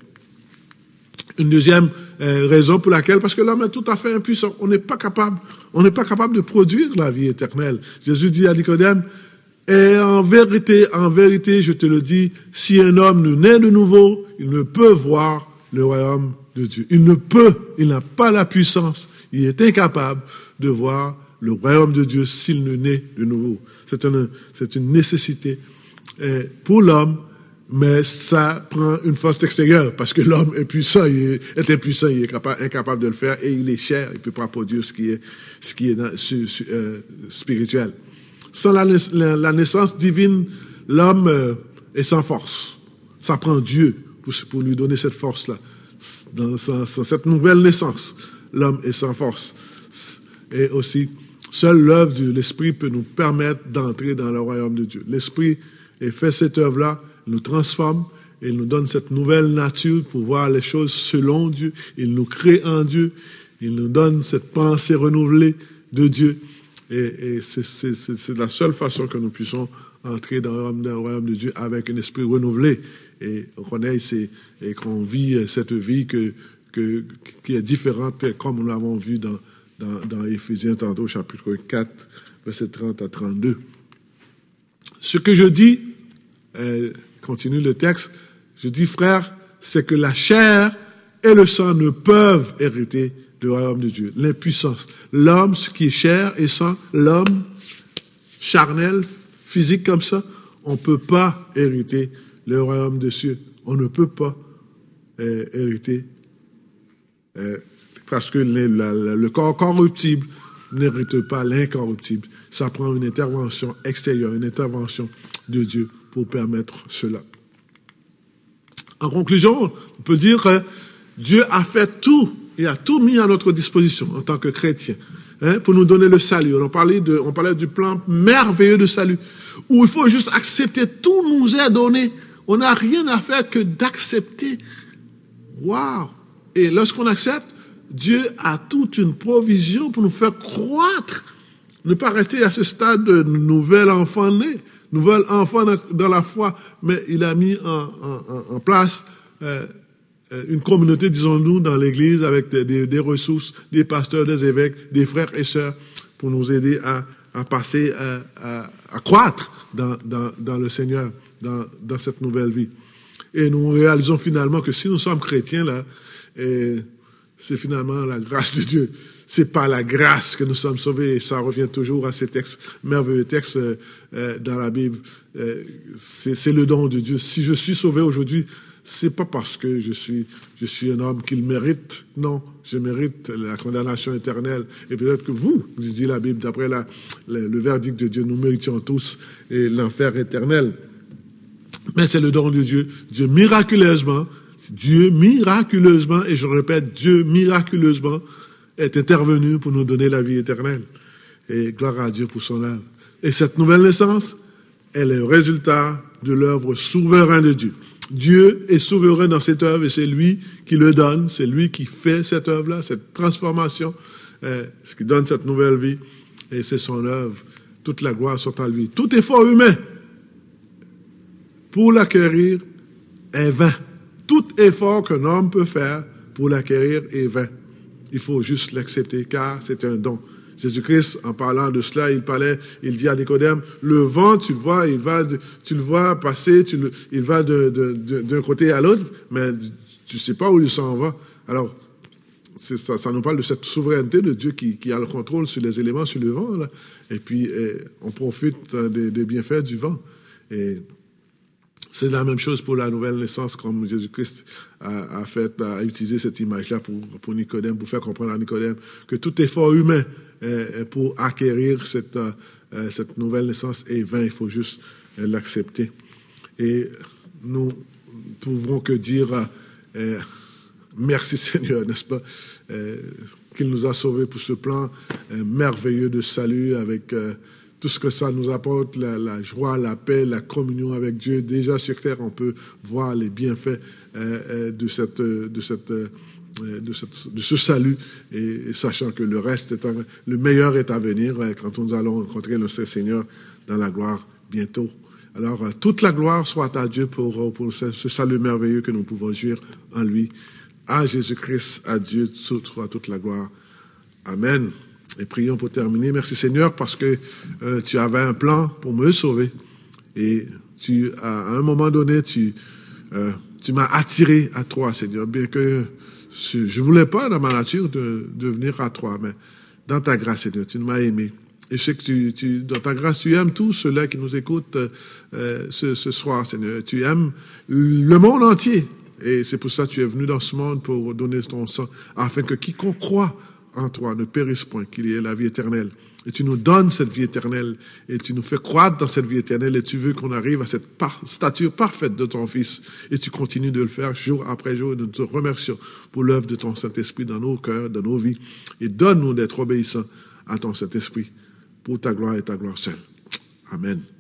Une deuxième euh, raison pour laquelle, parce que l'homme est tout à fait impuissant, on n'est pas capable, on n'est pas capable de produire la vie éternelle. Jésus dit à Nicodème, et en vérité, en vérité, je te le dis, si un homme ne naît de nouveau, il ne peut voir le royaume de Dieu. Il ne peut, il n'a pas la puissance, il est incapable de voir le royaume de Dieu s'il ne naît de nouveau. C'est une, c'est une nécessité euh, pour l'homme, mais ça prend une force extérieure, parce que l'homme est puissant, il est, est impuissant, il est capable, incapable de le faire, et il est chair, il ne peut pas produire ce qui est, ce qui est dans, su, su, euh, spirituel. Sans la, la, la naissance divine, l'homme euh, est sans force. Ça prend Dieu pour, pour lui donner cette force-là. Dans, dans, dans cette nouvelle naissance, l'homme est sans force. Et aussi, seule l'œuvre de l'Esprit peut nous permettre d'entrer dans le royaume de Dieu. L'Esprit fait cette œuvre-là, il nous transforme, et il nous donne cette nouvelle nature pour voir les choses selon Dieu. Il nous crée en Dieu, il nous donne cette pensée renouvelée de Dieu. Et, et c'est, c'est, c'est, c'est la seule façon que nous puissions entrer dans le royaume, dans le royaume de Dieu avec un esprit renouvelé. Et reconnaître c'est, et qu'on vit cette vie que, que, qui est différente, comme nous l'avons vu dans Dans, dans Éphésiens tantôt, chapitre quatre, versets trente à trente-deux. Ce que je dis, euh, continue le texte, je dis, frère, c'est que la chair et le sang ne peuvent hériter le royaume de Dieu. L'impuissance. L'homme, ce qui est chair et sang, l'homme charnel, physique comme ça, on ne peut pas hériter le royaume des cieux. On ne peut pas euh, hériter euh, parce que le, la, le corps corruptible n'hérite pas l'incorruptible. Ça prend une intervention extérieure, une intervention de Dieu pour permettre cela. En conclusion, on peut dire que Dieu a fait tout, il a tout mis à notre disposition en tant que chrétiens, hein, pour nous donner le salut. On parlait, de, on parlait du plan merveilleux de salut, où il faut juste accepter, tout nous est donné. On n'a rien à faire que d'accepter. Waouh! Et lorsqu'on accepte, Dieu a toute une provision pour nous faire croître. Ne pas rester à ce stade de nouvel enfant né, nouvel enfant dans la foi, mais il a mis en, en, en place euh, une communauté, disons-nous, dans l'Église avec des, des, des ressources, des pasteurs, des évêques, des frères et sœurs pour nous aider à, à passer, à, à, à croître dans, dans, dans le Seigneur, dans, dans cette nouvelle vie. Et nous réalisons finalement que si nous sommes chrétiens, là, et c'est finalement la grâce de Dieu. C'est par la grâce que nous sommes sauvés. Et ça revient toujours à ces textes, merveilleux textes euh, euh, dans la Bible. Euh, c'est, c'est le don de Dieu. Si je suis sauvé aujourd'hui, c'est pas parce que je suis, je suis un homme qui le mérite. Non, je mérite la condamnation éternelle. Et peut-être que vous, vous dit la Bible, d'après la, le, le verdict de Dieu, nous méritions tous et l'enfer éternel. Mais c'est le don de Dieu. Dieu miraculeusement, Dieu miraculeusement, et je répète, Dieu miraculeusement est intervenu pour nous donner la vie éternelle. Et gloire à Dieu pour son œuvre. Et cette nouvelle naissance, elle est le résultat de l'œuvre souveraine de Dieu. Dieu est souverain dans cette œuvre et c'est lui qui le donne, c'est lui qui fait cette œuvre-là, cette transformation, euh, ce qui donne cette nouvelle vie. Et c'est son œuvre. Toute la gloire soit à lui. Tout effort humain pour l'acquérir est vain. Tout effort qu'un homme peut faire pour l'acquérir est vain. Il faut juste l'accepter car c'est un don. Jésus-Christ, en parlant de cela, il parlait, il dit à Nicodème, le vent, tu le vois, il va, de, tu le vois passer, tu le, il va de, de, de, d'un côté à l'autre, mais tu sais pas où il s'en va. Alors, c'est ça, ça nous parle de cette souveraineté de Dieu qui, qui a le contrôle sur les éléments, sur le vent, là. Et puis, et, on profite des, des bienfaits du vent. Et c'est la même chose pour la nouvelle naissance, comme Jésus-Christ a, a fait, a utilisé cette image-là pour, pour Nicodème, pour faire comprendre à Nicodème que tout effort humain euh, pour acquérir cette, euh, cette nouvelle naissance est vain. Il faut juste euh, l'accepter. Et nous ne pouvons que dire euh, merci Seigneur, n'est-ce pas, euh, qu'il nous a sauvés pour ce plan euh, merveilleux de salut avec euh, tout ce que ça nous apporte, la, la joie, la paix, la communion avec Dieu. Déjà sur terre, on peut voir les bienfaits euh, de, cette, de, cette, euh, de, cette, de ce salut, et, et sachant que le reste, est en, le meilleur est à venir euh, quand nous allons rencontrer le Seigneur dans la gloire bientôt. Alors, euh, toute la gloire soit à Dieu pour, pour ce, ce salut merveilleux que nous pouvons jouir en lui. À Jésus-Christ, à Dieu, soit toute la gloire. Amen. Et prions pour terminer. Merci Seigneur parce que euh, tu avais un plan pour me sauver. Et tu, à un moment donné, tu, euh, tu m'as attiré à toi, Seigneur. Bien que je ne voulais pas dans ma nature de, de venir à toi, mais dans ta grâce, Seigneur, tu m'as aimé. Et je sais que tu, tu, dans ta grâce, tu aimes tous ceux-là qui nous écoutent euh, ce, ce soir, Seigneur. Tu aimes le monde entier. Et c'est pour ça que tu es venu dans ce monde pour donner ton sang, afin que quiconque croit en toi ne périsse point, qu'il y ait la vie éternelle. Et tu nous donnes cette vie éternelle, et tu nous fais croître dans cette vie éternelle, et tu veux qu'on arrive à cette par- stature parfaite de ton Fils, et tu continues de le faire jour après jour, et nous te remercions pour l'œuvre de ton Saint-Esprit dans nos cœurs, dans nos vies, et donne-nous d'être obéissants à ton Saint-Esprit, pour ta gloire et ta gloire seule. Amen.